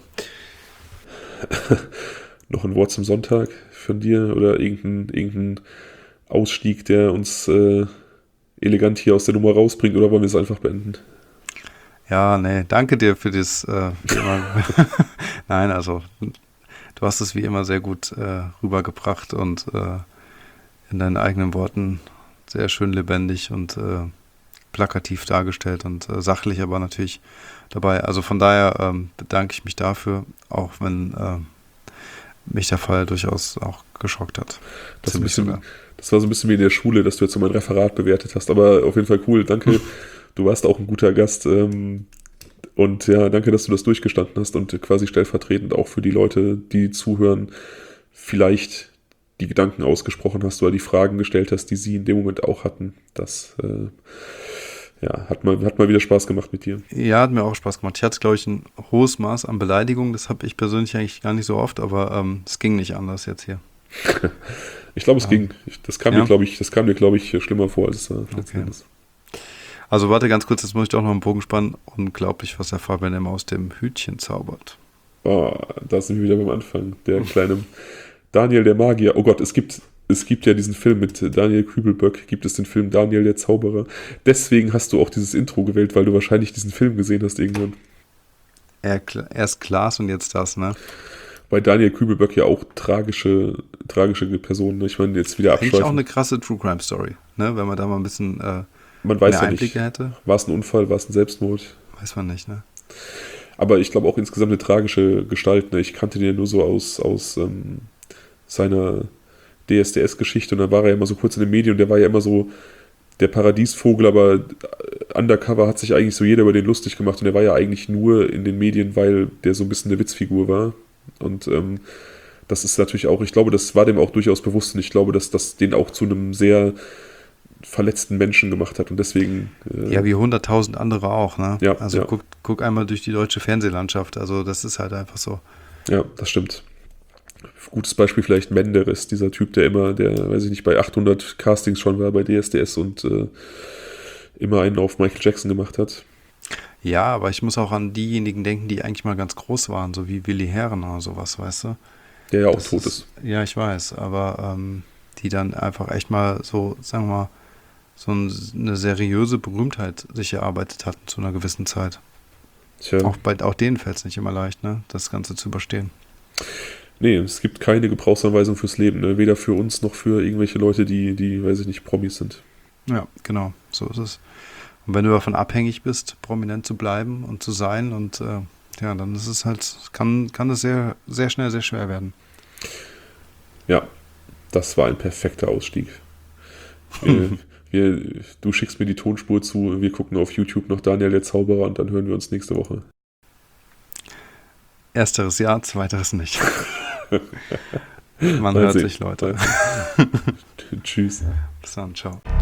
Noch ein Wort zum Sonntag von dir oder irgendein Ausstieg, der uns elegant hier aus der Nummer rausbringt, oder wollen wir es einfach beenden? Ja, nee, danke dir für das Nein, also du hast es wie immer sehr gut rübergebracht und in deinen eigenen Worten sehr schön lebendig und plakativ dargestellt und sachlich aber natürlich dabei. Also von daher bedanke ich mich dafür, auch wenn mich der Fall durchaus auch geschockt hat. Das war so ein bisschen wie in der Schule, dass du jetzt so mein Referat bewertet hast, aber auf jeden Fall cool, danke. Du warst auch ein guter Gast und ja, danke, dass du das durchgestanden hast und quasi stellvertretend auch für die Leute, die zuhören, vielleicht die Gedanken ausgesprochen hast oder die Fragen gestellt hast, die sie in dem Moment auch hatten. Das hat mal wieder Spaß gemacht mit dir. Ja, hat mir auch Spaß gemacht. Ich hatte, glaube ich, ein hohes Maß an Beleidigung. Das habe ich persönlich eigentlich gar nicht so oft, aber es ging nicht anders jetzt hier. Ich glaube, es ging. Das kam mir, glaube ich, schlimmer vor, als es letzten Endes. Also warte ganz kurz, jetzt muss ich doch noch einen Bogen spannen. Unglaublich, was der Fabian immer aus dem Hütchen zaubert. Oh, da sind wir wieder beim Anfang. Der Daniel der Magier. Oh Gott, es gibt ja diesen Film mit Daniel Kübelböck, gibt es den Film Daniel der Zauberer. Deswegen hast du auch dieses Intro gewählt, weil du wahrscheinlich diesen Film gesehen hast irgendwann. Erst Klaas und jetzt das, ne? Bei Daniel Kübelböck ja auch tragische Personen. Ich meine, jetzt wieder abschweifen. Eigentlich auch eine krasse True Crime Story, ne? Wenn man da mal ein bisschen man weiß mehr ja Einblicke nicht, hätte. war es ein Unfall, war es ein Selbstmord? Weiß man nicht, ne? Aber ich glaube auch insgesamt eine tragische Gestalt. Ne? Ich kannte den ja nur so aus seiner DSDS-Geschichte und dann war er ja immer so kurz in den Medien und der war ja immer so der Paradiesvogel, aber undercover hat sich eigentlich so jeder über den lustig gemacht und der war ja eigentlich nur in den Medien, weil der so ein bisschen eine Witzfigur war. Und das ist natürlich auch, ich glaube, das war dem auch durchaus bewusst und ich glaube, dass das den auch zu einem sehr verletzten Menschen gemacht hat und deswegen... ja, wie 100.000 andere auch, ne? Ja, also ja. Guck einmal durch die deutsche Fernsehlandschaft, also das ist halt einfach so. Ja, das stimmt. Gutes Beispiel vielleicht Menderes, dieser Typ, der weiß ich nicht, bei 800 Castings schon war bei DSDS und immer einen auf Michael Jackson gemacht hat. Ja, aber ich muss auch an diejenigen denken, die eigentlich mal ganz groß waren, so wie Willi Herren oder sowas, weißt du? Der ja auch tot ist. Ja, ich weiß, aber die dann einfach echt mal so, sagen wir mal, so eine seriöse Berühmtheit sich erarbeitet hatten zu einer gewissen Zeit. Tja. Auch denen fällt es nicht immer leicht, ne, das Ganze zu überstehen. Nee, es gibt keine Gebrauchsanweisung fürs Leben, ne? Weder für uns noch für irgendwelche Leute, die, weiß ich nicht, Promis sind. Ja, genau, so ist es. Und wenn du davon abhängig bist, prominent zu bleiben und zu sein und ja, dann ist es halt, kann es sehr, sehr schnell sehr schwer werden. Ja, das war ein perfekter Ausstieg. Du schickst mir die Tonspur zu, wir gucken auf YouTube noch Daniel der Zauberer und dann hören wir uns nächste Woche. Ersteres ja, zweiteres nicht. Man hört sich, Leute. Tschüss. Bis dann, ciao.